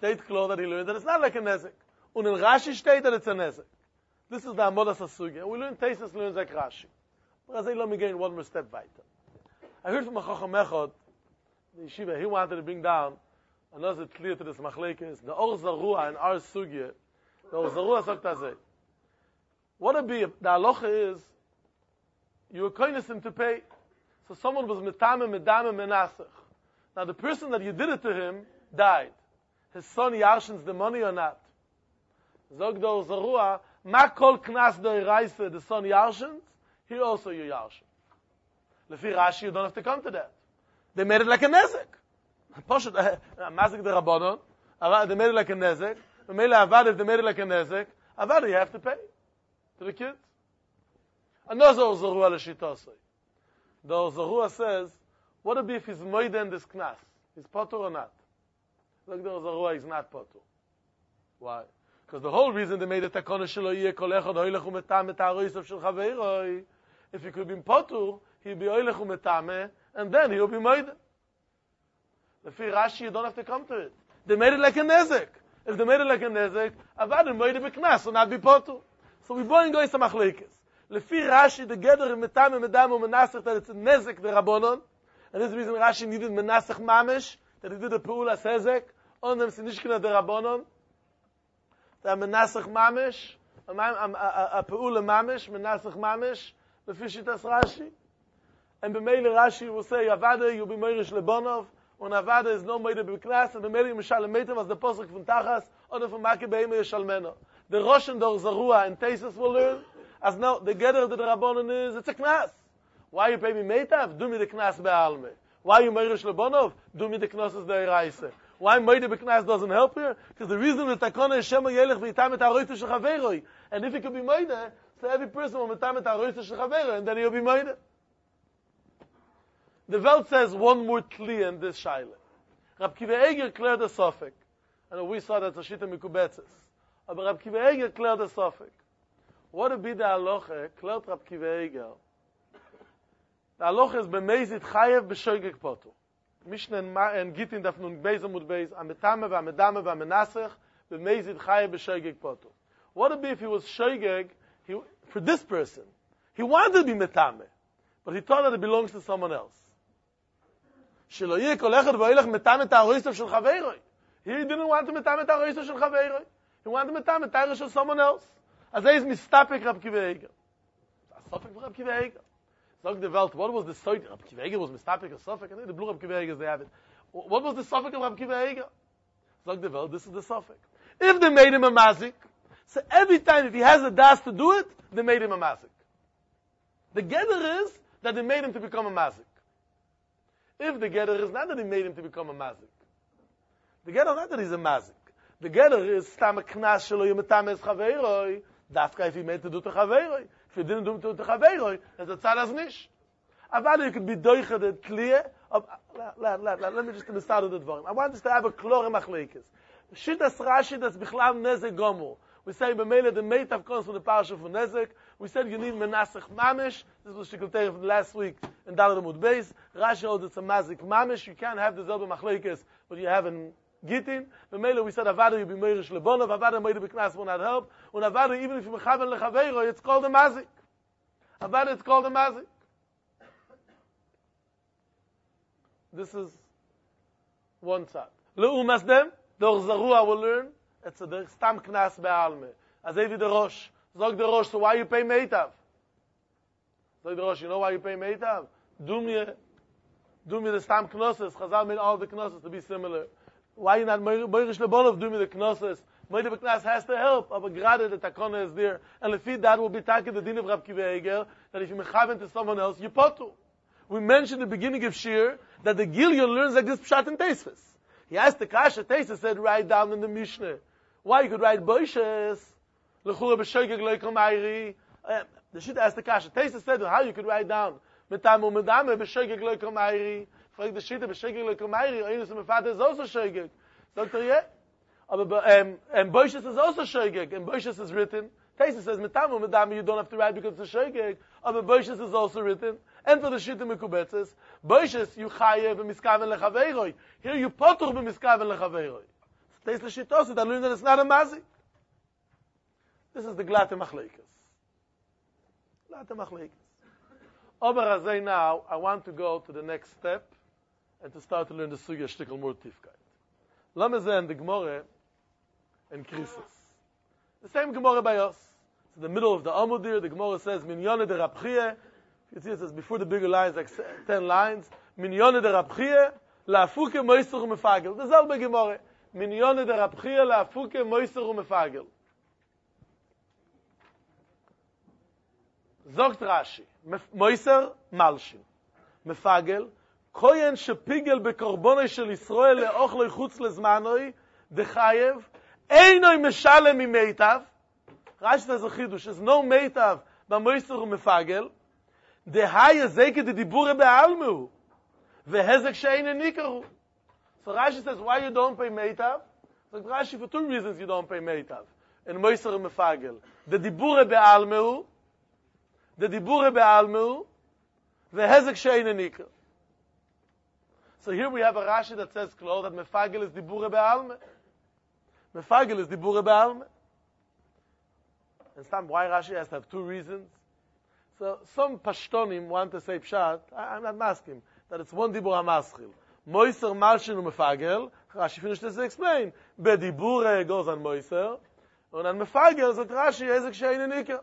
steht klar that he learned that it's not like a nezek. Und in Rashi steht that it's a nezek. This is the Amodas HaSugya. We learn Teisus learns like Rashi. But I let me gain one more step weiter. I heard from a Chacham Echad, the yeshiva, he wanted to bring down another clear to this machlekes, the Or Zarua and our Sugya. The Or Zarua sagt das. What would be, the halacha is, you were kindness him to pay. So someone was metame, medame, menasach. Now the person that you did it to him died. His son yarshins the money or not? Zog the Or Zarua, ma kol knas do iraisa, the son yarshins, he also you yarshin. Lefi Rashi, you don't have to come to that. They made it like a nezek. Poshet, mazik the rabbanon, they made it like a nezek. Mele avad, they made it like a nezek. Avad, you have to pay to the kids. Another Or Zarua l'shitosei. The Or Zarua says, what would be if he's moide in this knas? He's potur or not? Like the Or Zarua, he's not potur. Why? Because the whole reason they made it takona shelo yeh kol echad hoylech umetam et ha'roisav shel chaveiroi. If he could be potur, he'd be hoylech umetame, and then he'll be moide. Lefi Rashi, you don't have to come to it. They made it like a nezek. If they made it like a nezek, avad and moide beknas will not be potur. So we boy and go some machlekes. Lefi Rashi, the gather metame medam umenasach that it's a nezek the rabbanon, and this is the reason Rashi needed menasach mamish, that he did a peula sezek on them sinishkina the rabbanon. The menasach mamish, a peula mamish, menasach mamish, lefi shitas Rashi. And b'meile Rashi will say, Avada, you'll be meirish lebonov, when Avada is no meire b'knas, and b'meile Mishalem Meitem, as the posuk from Tachas, or from Maki Be'ema Yeshalmeno. The Rosh and the Or Zarua and Teisus will learn, as now, the gather of the Rabbanon is, it's a knas. Why you pay me meitav? Do me the knas be'alme. Why you meirish lebonov? Do me the knosses de'iraisa. Why meide b'knas doesn't help here? Because the reason that takona is shema yelech v'itam et ha'roitzu shel chaveroi. And if he could be meide, so every person will metam et ha'roitzu shel chaveroi, and then he'll be meide. The Welt says one more tli in this shaila. Rab Kiva Eger cleared the sofek. And we saw that Zashita Mikubetzes. But Rab Kiva Eger cleared the sofek. What would be the halacha? Cleared Rab Kiva Eger. The halacha is b'meizit chayev b'shoigeg potu. Mishnah and Gittin daf nun beis amud beis, ametame v'amedame v'amenasech, b'meizit chayev b'shoigeg potu. What would be if he was shoigeg, he, for this person? He wanted to be metame, but he thought that it belongs to someone else. Shelo yeh kol echad v'oilech metame ta'aroisav shel chaveiroi. He didn't want to metame ta'aroisav shel chaveiroi. He wanted to metame ta'aroisav shel someone else. As he is mistapek Rab Kiva Eger. Sofek for Rab Kiva Eger. Sag the Welt, what was the soid? Rab Kiva Eger was mistapek or sofek? I think the blue Rab Kiva Eger they have it. What was the sofek of Rab Kiva Eger? Sag the Welt, this is the sofek. If they made him a mazik, so every time if he has a das to do it, they made him a mazik. The gather is that they made him to become a mazik. If the gather is not that they made him to become a mazik. The gather is not that he's a mazik. The gather is stam knas shelo yematam es chaveiroi. Dafka if he made to do to chaveiroi. If he didn't do to to chaveiroi, as a tzad as nish. Avada you could be doicha the clear. Let me just start with the dvarim. I want us to have a klor machlekes. Shitas Rashi that's bichlav nezek gomu. We say b'meile the meitav comes from the parasha for nezek. We said you need menasech mamish. This was Shikotei from last week in Daled Amud Beis. Rashi holds it's a mazik mamish. You can't have the zelba machlekes, but you have in Gittin. B'meile we said avada you be meirish lebonov. Avada meide b'knas will not help. When avada even if you mechaven lechaveiro, it's called a mazik. Avada it's called a mazik. This is one side. Leumas dem. The Or Zarua will learn, it's a der stam knas be'alme. As Evi the Rosh. Zog the Rosh, so why you pay meitav? Zog the Rosh, you know why you pay meitav? Do me, do me the stam knosses. Chazal made all the knosses to be similar. Why you not moirish lebonov, do me the knosses? Moide b'knas has to help, but gerade the takona is there. And if that will be taken the din of Rab Kiva Eger, that if you mechaven to someone else, you potu. We mentioned in the beginning of Shir, that the Gilyon learns like this pshat and teisves. He asked the Kasha, Teisa said, write down in the Mishnah. Why you could write Boishes? L'chura b'shoigeg lo yikom ayri. The Shita asked the Kasha. Teisa said, how you could write down? Metamu medame b'shoigeg lo yikom ayri. Frag the Shita b'shoigeg lo yikom ayri. Oinus mefata is also shoigeg. Doctor, yeah? And Boishes is also shoigeg. And Boishes is written. Teisa says, Metamu medame, you don't have to write because it's a shoigeg. But Boishes is also written. And for the Shita Mekubetzes, Boishes, you chayev b'miskaven lechaveiroi. Here you potur b'miskaven lechaveiroi. This is the shittos that learn that it's not a mazik. This is the glatte machleikas. Glatte machleikas. Over Azay now, I want to go to the next step and to start to learn the sugya shtickle more tifkeit. Lamme sehen the Gemara and Krisis. The same Gemara by us. It's in the middle of the Amudir. The Gemara says, Minyone de Rabchie. You see it says before the bigger lines, like ten lines. Minyone de Rabchie, la'afuke moiser umefagel. The selbe Gemara. Minyone de Rabchie, la'afuke moiser umefagel. Zogt Rashi. Moiser malshin. Mefagel. Koyen shepigel bekorbonoi shel Yisrael le'ochloi chutz lezmanoi dechayev einoi meshalem imeitav. Rashi says a chidush. There's no meitav b'moiser umefagel. Dehaya zeke de dibure be'almu vehezek she'einen nikaru. So Rashi says, why you don't pay meitav? So Rashi, for two reasons you don't pay meitav in moiser umefagel. The dibure be'almu, the dibure be'almu, vehezek she'einen nikaru. So here we have a Rashi that says close that mefagel is dibure be'alme. Mefagel is dibure be'alme. And some why Rashi has to have two reasons. So some Pashtonim want to say pshat. I, I'm not asking that it's one dibur hamaschil. Moiser malshin umefagel. Rashi finished this to explain. Bedibure goes on moiser, and on mefagel that Rashi ezek she'einen nikar.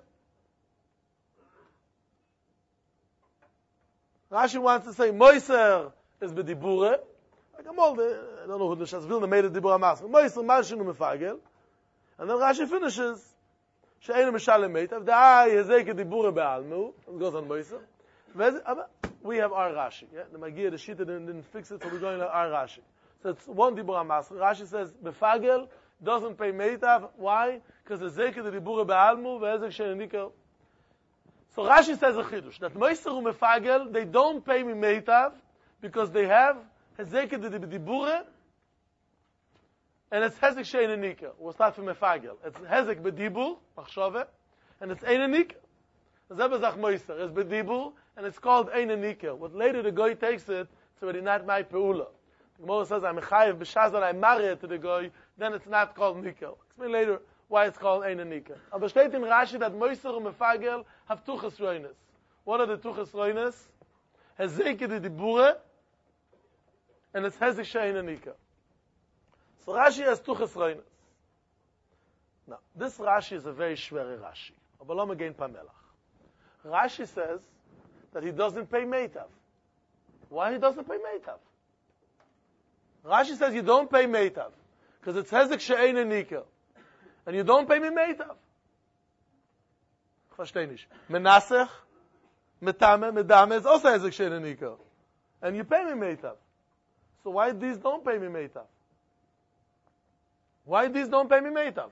Rashi wants to say moiser is bedibure. Like I'm all the, I don't know who the Shasvilna made a dibur hamaschil. Moiser malshin umefagel, and then Rashi finishes. She'einu meshalem meitav. The eye is eke dibure be'almu. It goes on moiser. We have our Rashi. Yeah? The Magia, the Shita didn't, didn't fix it, so we're going to our Rashi. So it's one dibur hamaschil. Rashi says befagel doesn't pay meitav. Why? Because it's eke dibure be'almu ve'ezek she'einu nikar. So Rashi says a chidush that moiser umefagel they don't pay me meitav because they have hezeke dibure. And it's hezek she'einu nikar. We'll start from mefagel. It's hezek bedibur, machshove, and it's einu nikar. Zebah zach moiser. It's bedibur, and it's called einu nikar. What later the goy takes it, it's already not my peula. The Gemara says, I'm chayiv b'shazal, I marry it to the goy, then it's not called nikar. Explain later why it's called einu nikar. Aber steht in Rashi that moiser and mefagel have tuchas roines. What are the tuchas roines? Hezek dibure, and it's hezek she'einu nikar. So Rashi has two chesroinas. Now, this Rashi is a very shveri Rashi. Aber lo megein pamelach. Rashi says that he doesn't pay meitav. Why he doesn't pay meitav? Rashi says you don't pay meitav because it's hezek she'einu nikar, and you don't pay me meitav. Versteh nicht. Menasech, metame, medame is also hezek she'einu nikar, and you pay me meitav. So why these don't pay me meitav? Why these don't pay me meitav?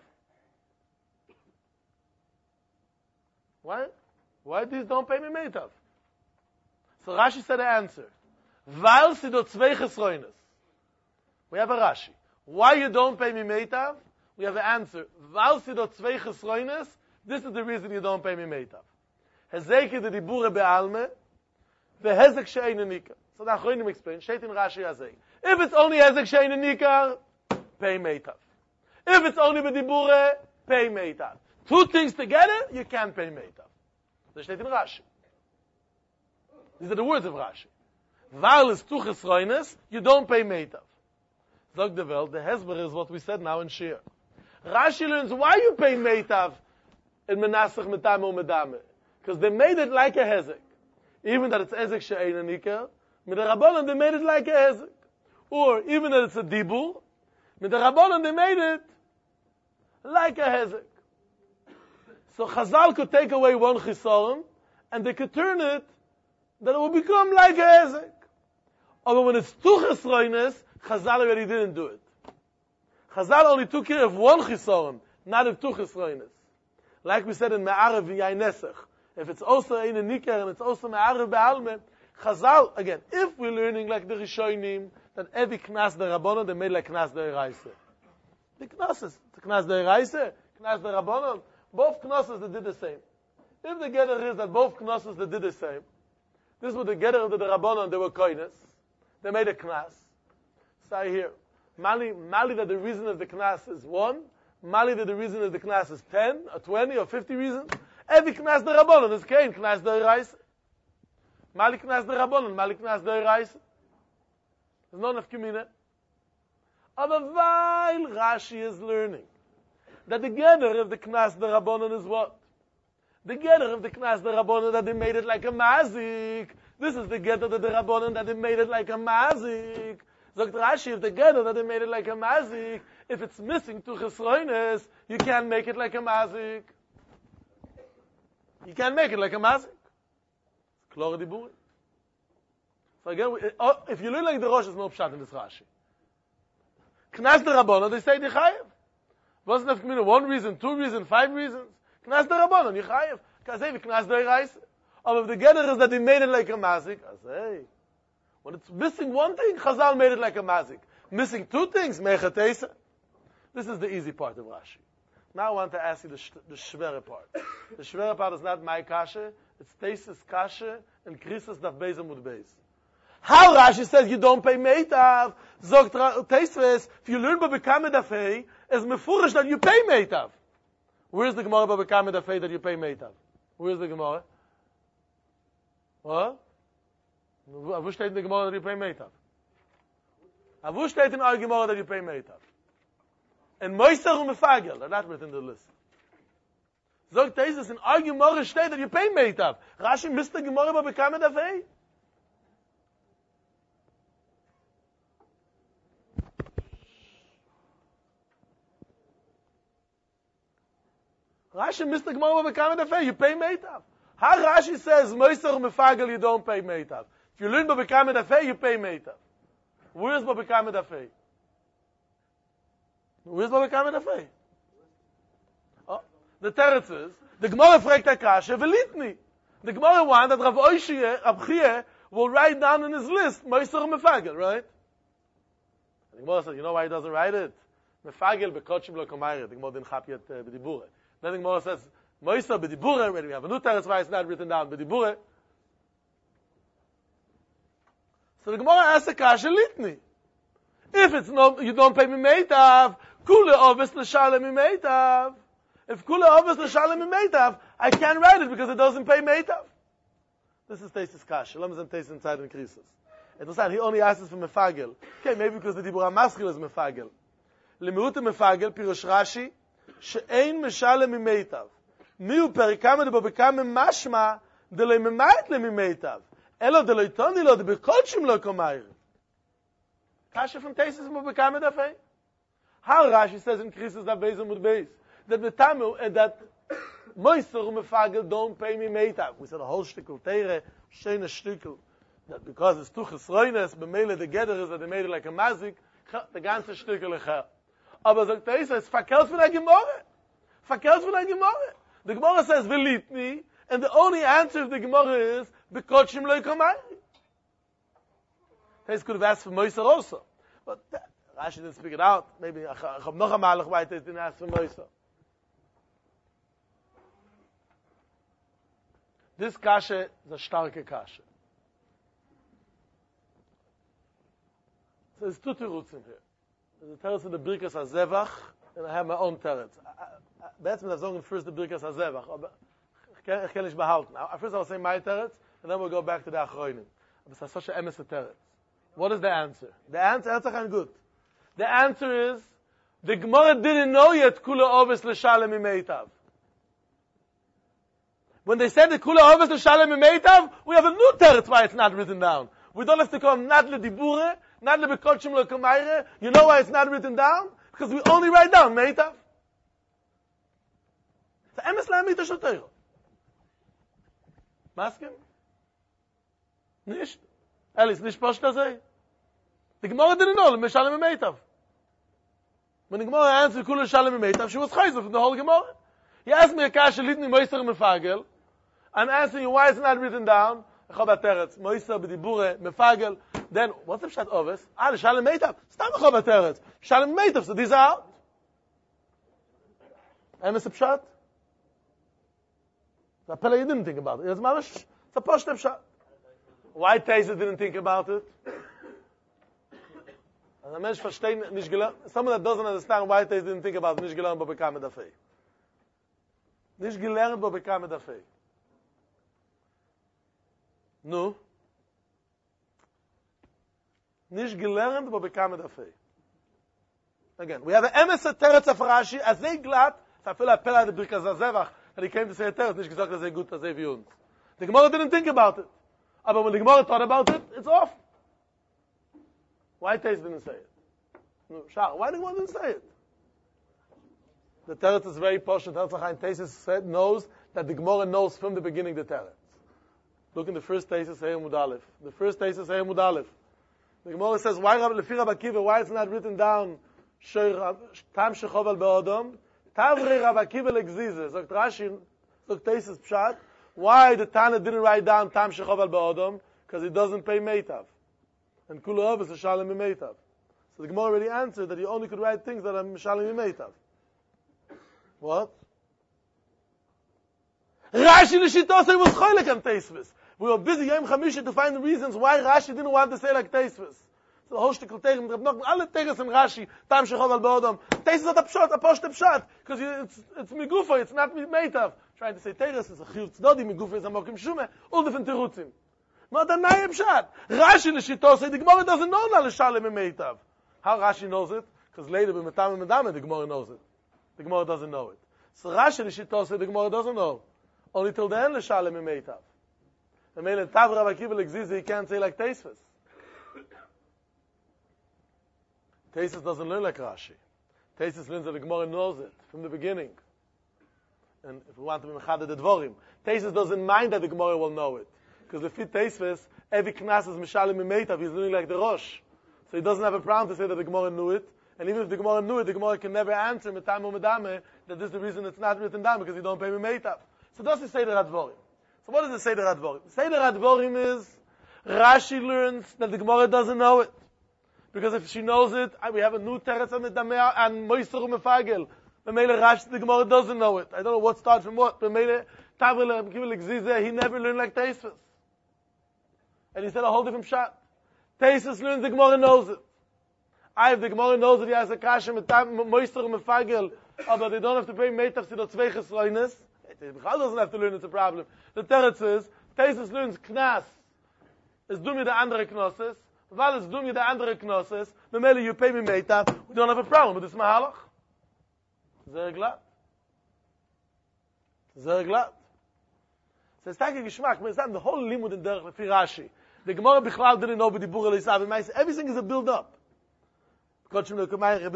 Why? Why these don't pay me meitav? So Rashi said the answer. Weil sie do zwei chesroines. We have a Rashi. Why you don't pay me meitav? We have an answer. Weil sie do zwei chesroines. This is the reason you don't pay me meitav. Hezeke de dibure be'alme. Vehezek she'einu nikar. So the Achronim explain. Sheit in Rashi hazeh. If it's only hezek she'einu nikar, pay meitav. If it's only bedibure, pay meitav. Two things together, you can't pay meitav. Das steht in Rashi. These are the words of Rashi. Weil is two chesroines, you don't pay meitav. Zog de Welt, the Hezber is what we said now in Shir. Rashi learns why you pay meitav in Menasech, Metame, Medame. Because they made it like a hezek. Even that it's hezek she'einu nikar, with the Rabbanan they made it like a hezek. Or even that it's a dibur, with the Rabbanan they made it like a hezek. So Chazal could take away one chisaron, and they could turn it that it will become like a hezek. But when it's two chesroines, Chazal already didn't do it. Chazal only took care of one chisaron, not of two chesroines. Like we said in Me'arev v'Yain Nesach. If it's also einu nikar and it's also Me'arev be'alme, Chazal, again, if we're learning like the Rishonim, that every knas the Rabbanon, they made like knas the Eraise. The knas the knas the Eraise, knas the Rabbanon, both knosses they did the same. If the getter is that both knosses they did the same, this was the getter of the Rabbanon, they were koines, they made a knas. Say here, Mali, Mali that the reason of the knas is one. Mali that the reason of the knas is ten, or twenty, or fifty reasons. Every knas the Rabbanon is kein knas the Reis. Mali knas the Rabbanon, Mali knas the Reis. There's no enough kimina. Aber while Rashi is learning that the gather of the knas the Rabbanon is what? The gather of the knas the Rabbanon that they made it like a mazik. This is the gather of the Rabbanon that they made it like a mazik. Sagt Rashi, if the gather that they made it like a mazik, if it's missing to chesroines, you can't make it like a mazik. You can't make it like a mazik. Klore diburi. So again, if you look like the Rosh, there's no pshat in this Rashi. Knas the Rabbanon, they say the chayev. Wasn't that coming one reason, two reasons, five reasons? Knas the Rabbanon, you chayev. Because hey, knas the Reis. Or if the gather is that they made it like a mazik, I say, when it's missing one thing, Chazal made it like a mazik. Missing two things, mechatesa. This is the easy part of Rashi. Now I want to ask you the, sh- the shvere part. The shvere part is not my kasha, it's Tesis kasha and Krisis daf beis amud beis. How Rashi says you don't pay meitav, zogt Tesis, if you learn Babekame dafei, is mefurish that you pay meitav. Where's the Gemara Babekame dafei that you pay meitav? Where's the Gemara? What? Avu steht in the Gemara that you pay meitav. Avu steht in our Gemara that you pay meitav. And Moiser und Mefagel, they're not written in the list. Zogt Tesis, in our Gemara steht that you pay meitav. Rashi missed the Gemara Babekame dafei? Rashi missed the Gemara Babekame dafei, you pay meitav. How Rashi says, Moiser Mefagel, you don't pay meitav. If you learn Babekame dafei, you pay meitav. Where's Babekame dafei? Where's Babekame dafei? Oh, the teretz is, the Gemara fragt Akasha, velitni. The Gemara wants that Rav Oishie, Rav Chie, will write down in his list, Moiser Mefagel, right? The Gemara says, you know why he doesn't write it? Mefagel bekochim lo komayre. The Gemara didn't chap yet b'dibure. Then the Gemara says, Moisa b'dibure, when we have a new teretz why it's not written down, b'dibure. So the Gemara asks the kasha litni. If it's no, you don't pay me meitav, kule ovis l'shalem mi meitav. If kule ovis l'shalem mi meitav, I can't write it because it doesn't pay meitav. This is Tesis kasha. Let me say Tesis inside in Krisis. It was that he only asks for mefagel. Okay, maybe because the dibur hamaschil is mefagel. Lemiut mefagel pirush Rashi. שאין משלם ממיטב. מיהו פרקמה דבבקמה משמע דלא ממעט למיטב. אלא דלא יתוני לו דבקודשים לא קומאיר. Kasha from Tesis b'bekame dafei. How Rashi says in Krisis daf beis amud beis that betamu and that moiser umefagel don't pay me meitav. We said a whole shtickle teire, shene shtickle, that because it's too chesroines, b'meile the gather is that they made it like a mazik, the ganze shtickle lecher. Aber sagt Tesis, it's verkehrt von der Gemara. Verkehrt von der Gemara. The Gemara says velitni, and the only answer of the Gemara is bekochim lo yikomai. Tesis could have asked for moiser also. But that, Rashi didn't speak it out. Maybe I have noch a malach why Tesis didn't ask for moiser. This kasha is a starke kasha. So there's two terutzim here. There's a teretz in the Birkas HaZevach, and I have my own teretz. Betzim I've spoken first the Birkas HaZevach. I can't behalten. First I'll say my teretz, and then we'll go back to the Achroinim. But it's such a emes teretz. What is the answer? The answer, answer is good. The answer is, the Gemara didn't know yet Kula Ovis L'Shalem Imeitav. When they said the Kula Ovis L'Shalem Imeitav, we have a new teretz why it's not written down. We don't have to come not L'Dibure, not L'Bekochim L'Komayre. You know why it's not written down? Because we only write down Meitav. It's emes la'amita shel Torah. Maskim? Nicht? Elis, nicht post azay. The Gemara didn't know L'Shalem Imeitav. When the Gemara answered Kula L'Shalem Imeitav, she was chayzer from the whole Gemara. He asked me a kasha litni moiser mefagel. I'm answering you why it's not written down. Chobat teretz moiser b'dibure mefagel. Then what's the pshat oves? Ah, l'shalem meitav. Stam chobat teretz. Shalem meitav. So these are out. Emes a pshat. The Pele didn't think about it. It's mamish. It's a posh pshat. Why Tesis didn't think about it? And a mensch verstehen, nicht gelernt, someone that doesn't understand why they didn't think about nicht gelernt, but become a dafei. Nicht gelernt, but become a dafei. No. Nicht gelernt, but become a dafei. Again, we have an emes a teretz of Rashi, as they glad, so I feel like Pella the Birkas HaZevach, that he came to say a teretz, nicht gesagt, dass er gut, dass er wie uns. The Gemara didn't think about it. But when the Gemara thought about it, it's off. Why Tais didn't say it? No, Shah, why the Gemara didn't say it? The teretz is very posh, and Tais said, knows that the Gemara knows from the beginning the teretz. Look in the first Tais, Hey Mudalef. The first Tais, Hey Mudalef. The Gemara says, why Lefi Rabbi Akiva, why it's not written down, Tam Shechov al Be'odom, Tavri Rabbi Akiva Legzize. Sagt Rashi, sagt Tais is Pshat, why the Tana didn't write down Tam Shechov al Be'odom? Because he doesn't pay Meitav. And Kula Av is a Shalom Meitav. So the Gemara already answered that you only could write things that are Shalom Meitav. What? Rashi L'Shitosei was Choylek on Teisvis. We were busy Yom Chamishi to find the reasons why Rashi didn't want to say like Teisvis. So the whole shtickle tegen, Reb Nachman, alle teges in Rashi, Tam Shechov al Be'odom. Teisvis at a pshat, a poshte pshat. Because it's, it's Migufa, it's not Meitav. Trying to say teges is a Chiyuv Tzedodi, Migufa is a Mokim Shumeh. All different terutzim. Not a Nayim pshat. Rashi L'Shitosei, the Gemara doesn't know now L'Shalem Meitav. How Rashi knows it? Because later, B'Metam and Medame, the Gemara knows it. The Gemara doesn't know it. So Rashi L'Shitosei, the Gemara doesn't know. Only till the end L'Shalem Meitav. The Mele Tav Rabbi Akiva L'Gzizi, he can't say like Teisvis. Teisvis doesn't learn like Rashi. Teisvis learns that the Gemara knows it from the beginning. And if we want to be Mechadeh the Dvorim, Teisvis doesn't mind that the Gemara will know it. Because if it Teisvis, every Knas is Mishalim Meitav, he's learning like the Rosh. So he doesn't have a problem to say that the Gemara knew it. And even if the Gemara knew it, the Gemara can never answer Metam or Medame that this is the reason it's not written down because you don't pay me Meitav. So does he say the Radvorim? So what does it say the Radvorim? Say the Radvorim is Rashi learns that the Gemara doesn't know it. Because if she knows it, we have a new teretz on the Damea and Moister Mefagel. B'meile Rashi, the Gemara doesn't know it. I don't know what starts from what. B'meile Tavril Kivel Gzizeh, he never learned like Teisvis. And he said a whole different shot. Teisvis learns the Gemara knows it. I, if the Gemara knows that he has a kasha with Moister Mefagel, but they don't have to pay Meitav to the Tzvei Chesroines. The Bechal doesn't have to learn, it's a problem. The teretz is, Teisvis learns Knas. Is dumi the andere Knoses. Weil it's dumi the andere Knoses. B'meile you pay me Meitav. We don't have a problem with this Mahalach. Sehr glatt. Sehr glatt. So it's like a Geschmack. The whole limud in Derech Lefi Rashi. The Gemara Bichlal didn't know b'dibur Elisav. Everything is a build-up. Every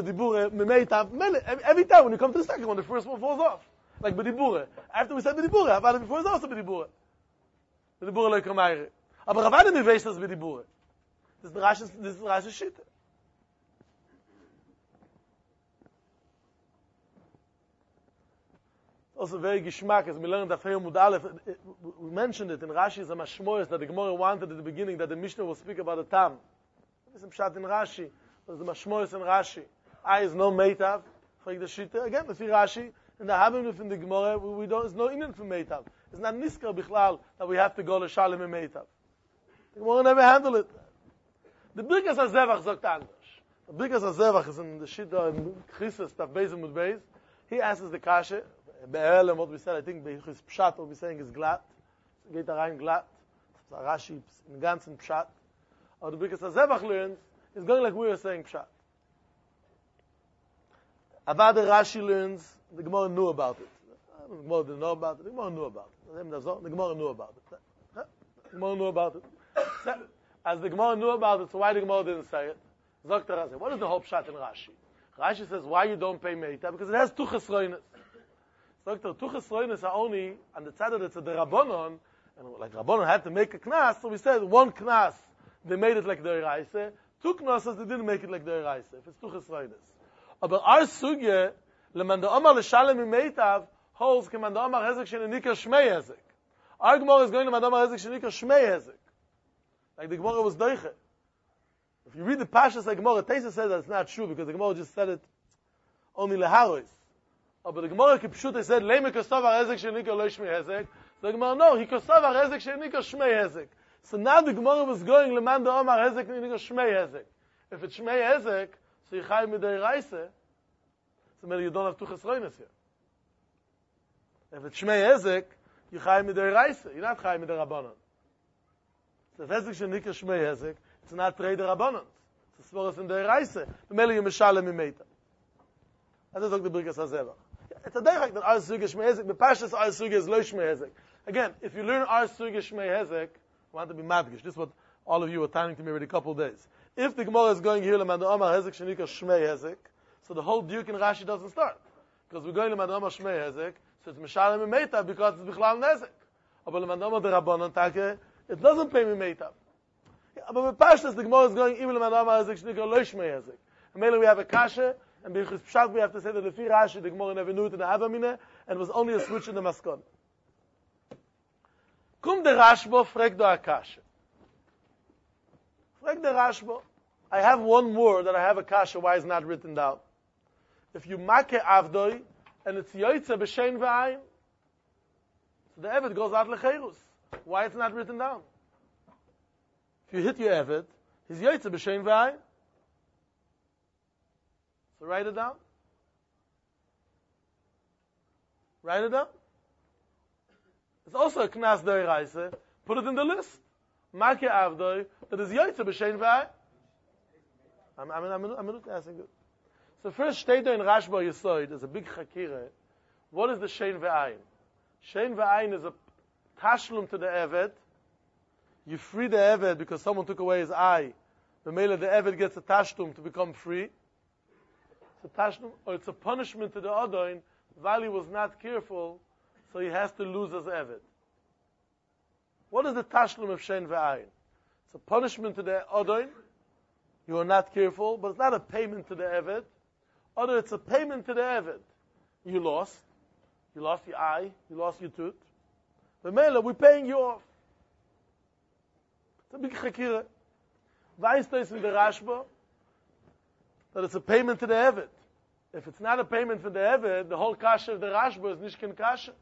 time when you come to the second one, the first one falls off. Like b'dibur. After we said b'dibur, Havada before is also b'dibur. B'dibur lo kamayre. Aber Havada mivesh das b'dibur. This is Rashi's, this is Rashi's shit. Also very geschmack, as we learned that Mud Aleph, we mentioned it in Rashi's a mashmoyes that the Gemara wanted at the beginning that the Mishnah will speak about the Tam. This is Pshat in Rashi. There's the mashmoyes in Rashi. I is no Meitav. Like the Shita. Again, the Rashi. In the Habim in the Gemara, we, we don't, there's no Indian for Meitav. It's not Niskar Bichlal that we have to go to Shalom and Meitav. The Gemara never handle it. The Birkas HaZevach sagt anders. The Birkas HaZevach is in the Shita in Chrysis, Taf Beis and Mud Beis. He answers the Kasha. Be'elam, what we said, I think his Pshat, what we're saying is glatt. Geht da rein glatt. Rashi, in ganzen Pshat. Or the Birkas HaZevach learns, is going like we were saying Pshat. About the Rashi learns, the Gemara knew about it. The Gemara didn't know about it. The Gemara knew about it. The Gemara knew about it. The Gemara knew about it. As the Gemara knew about it, so why the Gemara didn't say it? Doctor Rashi, what is the whole Pshat in Rashi? Rashi says, why you don't pay Meitav? Because it has two chesroines. Doctor, two chesroines are only on the side that it's a Rabbanon, and like Rabbanon had to make a knas, so we said one knas, they made it like the Eraise. Two knasses, they didn't make it like the Eraise. If it's two chesroines. But our sugye, leman da Omar l'shalem Meitav, holds keman da Omar hezek shenikar shmei hezek. Our Gemara is going to man da Omar hezek shenikar shmei hezek. Like the Gemara was doiche. If you read the Pashas like Gemara, Teisa says that it's not true because the Gemara just said it only leharois. Oh, but the Gemara Kipshut said leime kosavar hezek shenikar lo shmei hezek. So the Gemara no, he kosavar hezek shenikar shmei hezek. So now the Gemara was going leman da Omar hezek shenikar shmei hezek. If it's Shmei Hezek, so you chai midei Reise, so maybe you don't have two chesroines here. If it's Shmei Hezek, you chai midei Reise. You're not chai midei Rabbanon. So if Hezek shenikah Shmei Hezek, it's not trei de Rabbanon. It's a svoros in der Reise. Maybe you mishalem imeita. That's what the Birkas HaZevach. It's a derech that our suga Shmei Hezek, the Pashas our suga is lo Shmei Hezek. Again, if you learn our suga Shmei Hezek, I want to be madgish. This is what all of you were telling to me already a couple of days. If the Gemara is going here, Lemad Omar Hezek Shenika Shmei Hezek, so the whole Duke in Rashi doesn't start. Because we're going Lemad Omar Shmei Hezek, so it's Mishalem Meita because it's Bichlal Nezek. But Lemad Omar the Rabbanon Take, it doesn't pay me Meita. Yeah, but with Pashtas, the Gemara is going even Lemad Omar Hezek Shenika Lo Shmei Hezek. And mainly we have a kasha, and B'Yichus Pshat we have to say that the Fi Rashi, the Gemara never knew it in the Avamine, and it was only a switch in the Maskon. Kum de Rashbo, frek do Akasha. Frek de Rashbo. I have one more that I have a kasha, why it's not written down. If you make avdoi, and it's yoytze b'shein v'ayin, so the Eved goes out lecherus. Why it's not written down? If you hit your Eved, he's yoytze b'shein v'ayin. So write it down. Write it down. It's also a knas doiraise. Put it in the list. Make avdoi, that is yoytze b'shein v'ayin. I'm, I'm, I'm, I'm not asking you. So first, state there in Rashba Yesoid, there's a big chakira. What is the shein ve'ayin? Shein ve'ayin is a tashlum to the Eved. You free the Eved because someone took away his eye. The male of the Eved gets a tashlum to become free. It's a tashlum, or it's a punishment to the Adoin while he was not careful, so he has to lose his Eved. What is the tashlum of shein ve'ayin? It's a punishment to the Adoin. You are not careful, but it's not a payment to the Eved. Other, it's a payment to the Eved. You lost. You lost your eye. You lost your tooth. The Mela, we're paying you off. It's a big chakira. Weißt du in the Rashba that it's a payment to the Eved. If it's not a payment for the Eved, the whole kasha of the Rashba is nishkin kasha.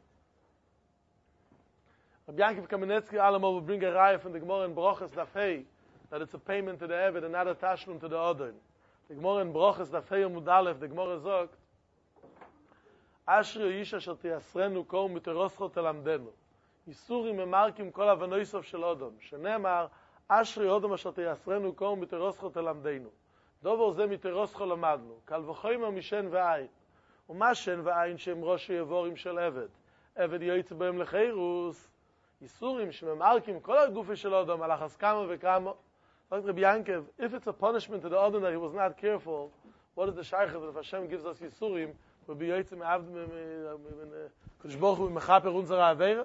Rabbi Yankiv Kamenetsky Alamal will bring a raya from the Gemara in Brochas Dafei, that it's a payment to the Eved and not a tashlum to the Odin. The Gemara in Brochas Dafei Mudalef, the Gemara sagt, Ashri Yisha shal tiyasrenu kol miteroscho telamdenu. Yisurim emarkim kol avanoisov shel Odom. Shenemar, Ashri Odom shal tiyasrenu kol miteroscho telamdenu. Dover ze miteroscho lamadnu. Kal v'choyma mishen v'ayin. Uma shen v'ayin shem roshi yevorim shel Eved. Eved yoytze b'hem lecheirus. Yisurim shememarkim kol agufi shel Odom alachas kama v'kama. Like Rabbi Yankiv, if it's a punishment to the Odom that he was not careful, what is the shaykh that if Hashem gives us Yisurim, we'll be yoytze me'avdim Kodesh Baruch Hu mechaper unsere averas?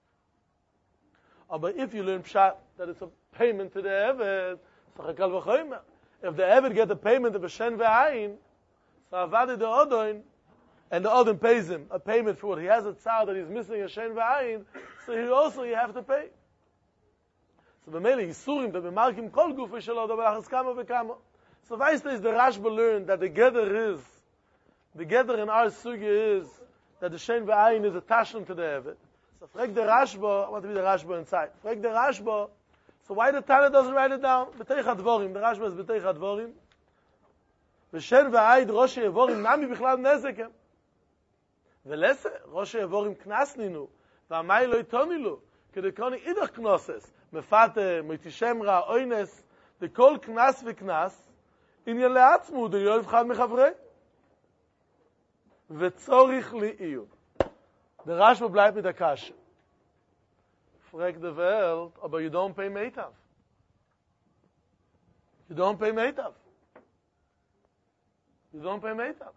But if you learn pshat that it's a payment to the Eved, so chakal v'choyma. If the Eved get a payment of a shen ve'ayin, so avadi the Odom, and the Odom pays him a payment for what he has a tzar that he's missing a shen ve'ayin, so he also you have to pay. So b'meili Yisurim that b'markim kol gufi shel Odom alachas kama v'kama. So weißt is the Rashba learned that the gather is, the gather in our sugi is that the shen ve'ayin is a tashlum to the Eved. So frag the Rashba, I want to be the Rashba inside. Frag the Rashba, so why the Tana doesn't write it down? B'teich hadvorim, the Rashba is b'teich hadvorim. V'shen ve'ayin roshi yevorim nami bichlal nezekem. V'lese, roshi yevorim knasninu, v'amai lo itonilu, kedekoni idach knoses. Mefate, Mitishem Oines, the kol knas v'knas, in yeleatzmu, the yoyv chad mechavrei. V'tzorich li'iyu. The Rashba bleibt mit der Kasche. Frag the Welt, aber you don't pay meitav. You don't pay meitav. You don't pay meitav.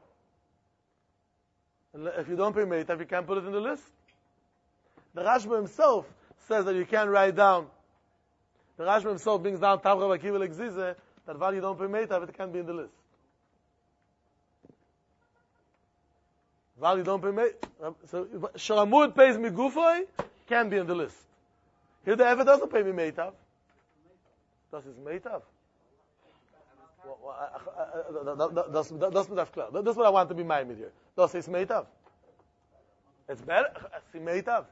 If you don't pay meitav, you can't put it in the list. The Rashba himself says that you can't write down. The Rashba himself brings down Tavra Bakiva Legzize, that while you don't pay meitav, it can't be in the list. While you don't pay meitav, so Sharamud pays me gufay, can't be in the list. Here the Eved doesn't pay me meitav. Das ist meitav. Das ist das klar. That's what I want to be made with here. Das ist meitav. It's better. See meitav.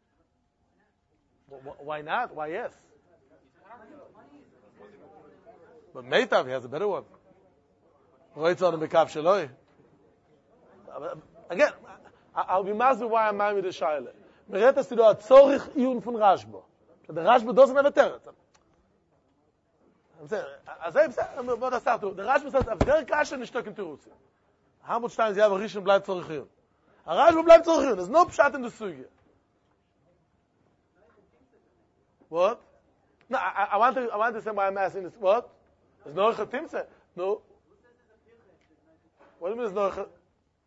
Why not? Why yes? But Meitav, he has a better one. Roitz on the Bekav Shaloi. Again, I'll be massive why I'm with the Shaila. Meret is to do a Tzorich Iyun von Rashba. The Rashba doesn't have a terror. I'm saying, as I said, what I start to, the Rashba says, if der Kasha nicht stuck in Terutzi. How much times you have a Rishon bleibt Tzorich Iyun? A Rashba bleibt Tzorich Iyun. There's no pshat in the Sugi. What? No, I, I want to, I want to say why I'm asking this. What? There's no Chatimse. No. What do you mean there's no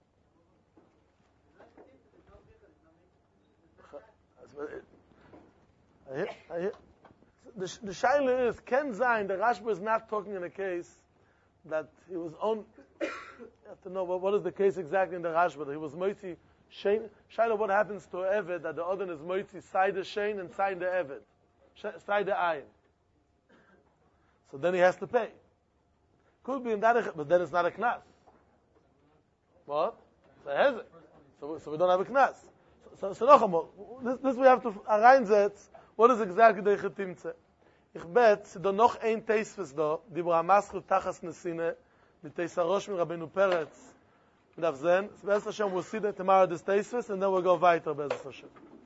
I hear, I hear. The, the shaila is, Ken Zayin, the Rashba is not talking in a case that he was on, you have to know what, what is the case exactly in the Rashba, that he was Moitzi Shein. Shaila, what happens to an Eved, that the other is Moitzi side the Shein and side the Eved, side the Ayin. So then he has to pay. Could be in that, but then it's not a Knas. What? So, has it. so, so we don't have a Knas. So, so noch einmal, this, this we have to reinsetzen, what is exactly the Chetimtze? Ich bet, sie da noch ein Teisves da, die wo Amaschel Tachas Nesine, mit Teisarosh mit Rabbeinu Peretz. Und auf Zen, es Be'ez Hashem, we'll see that tomorrow this Teisves, and then we'll go weiter, Be'ez Hashem.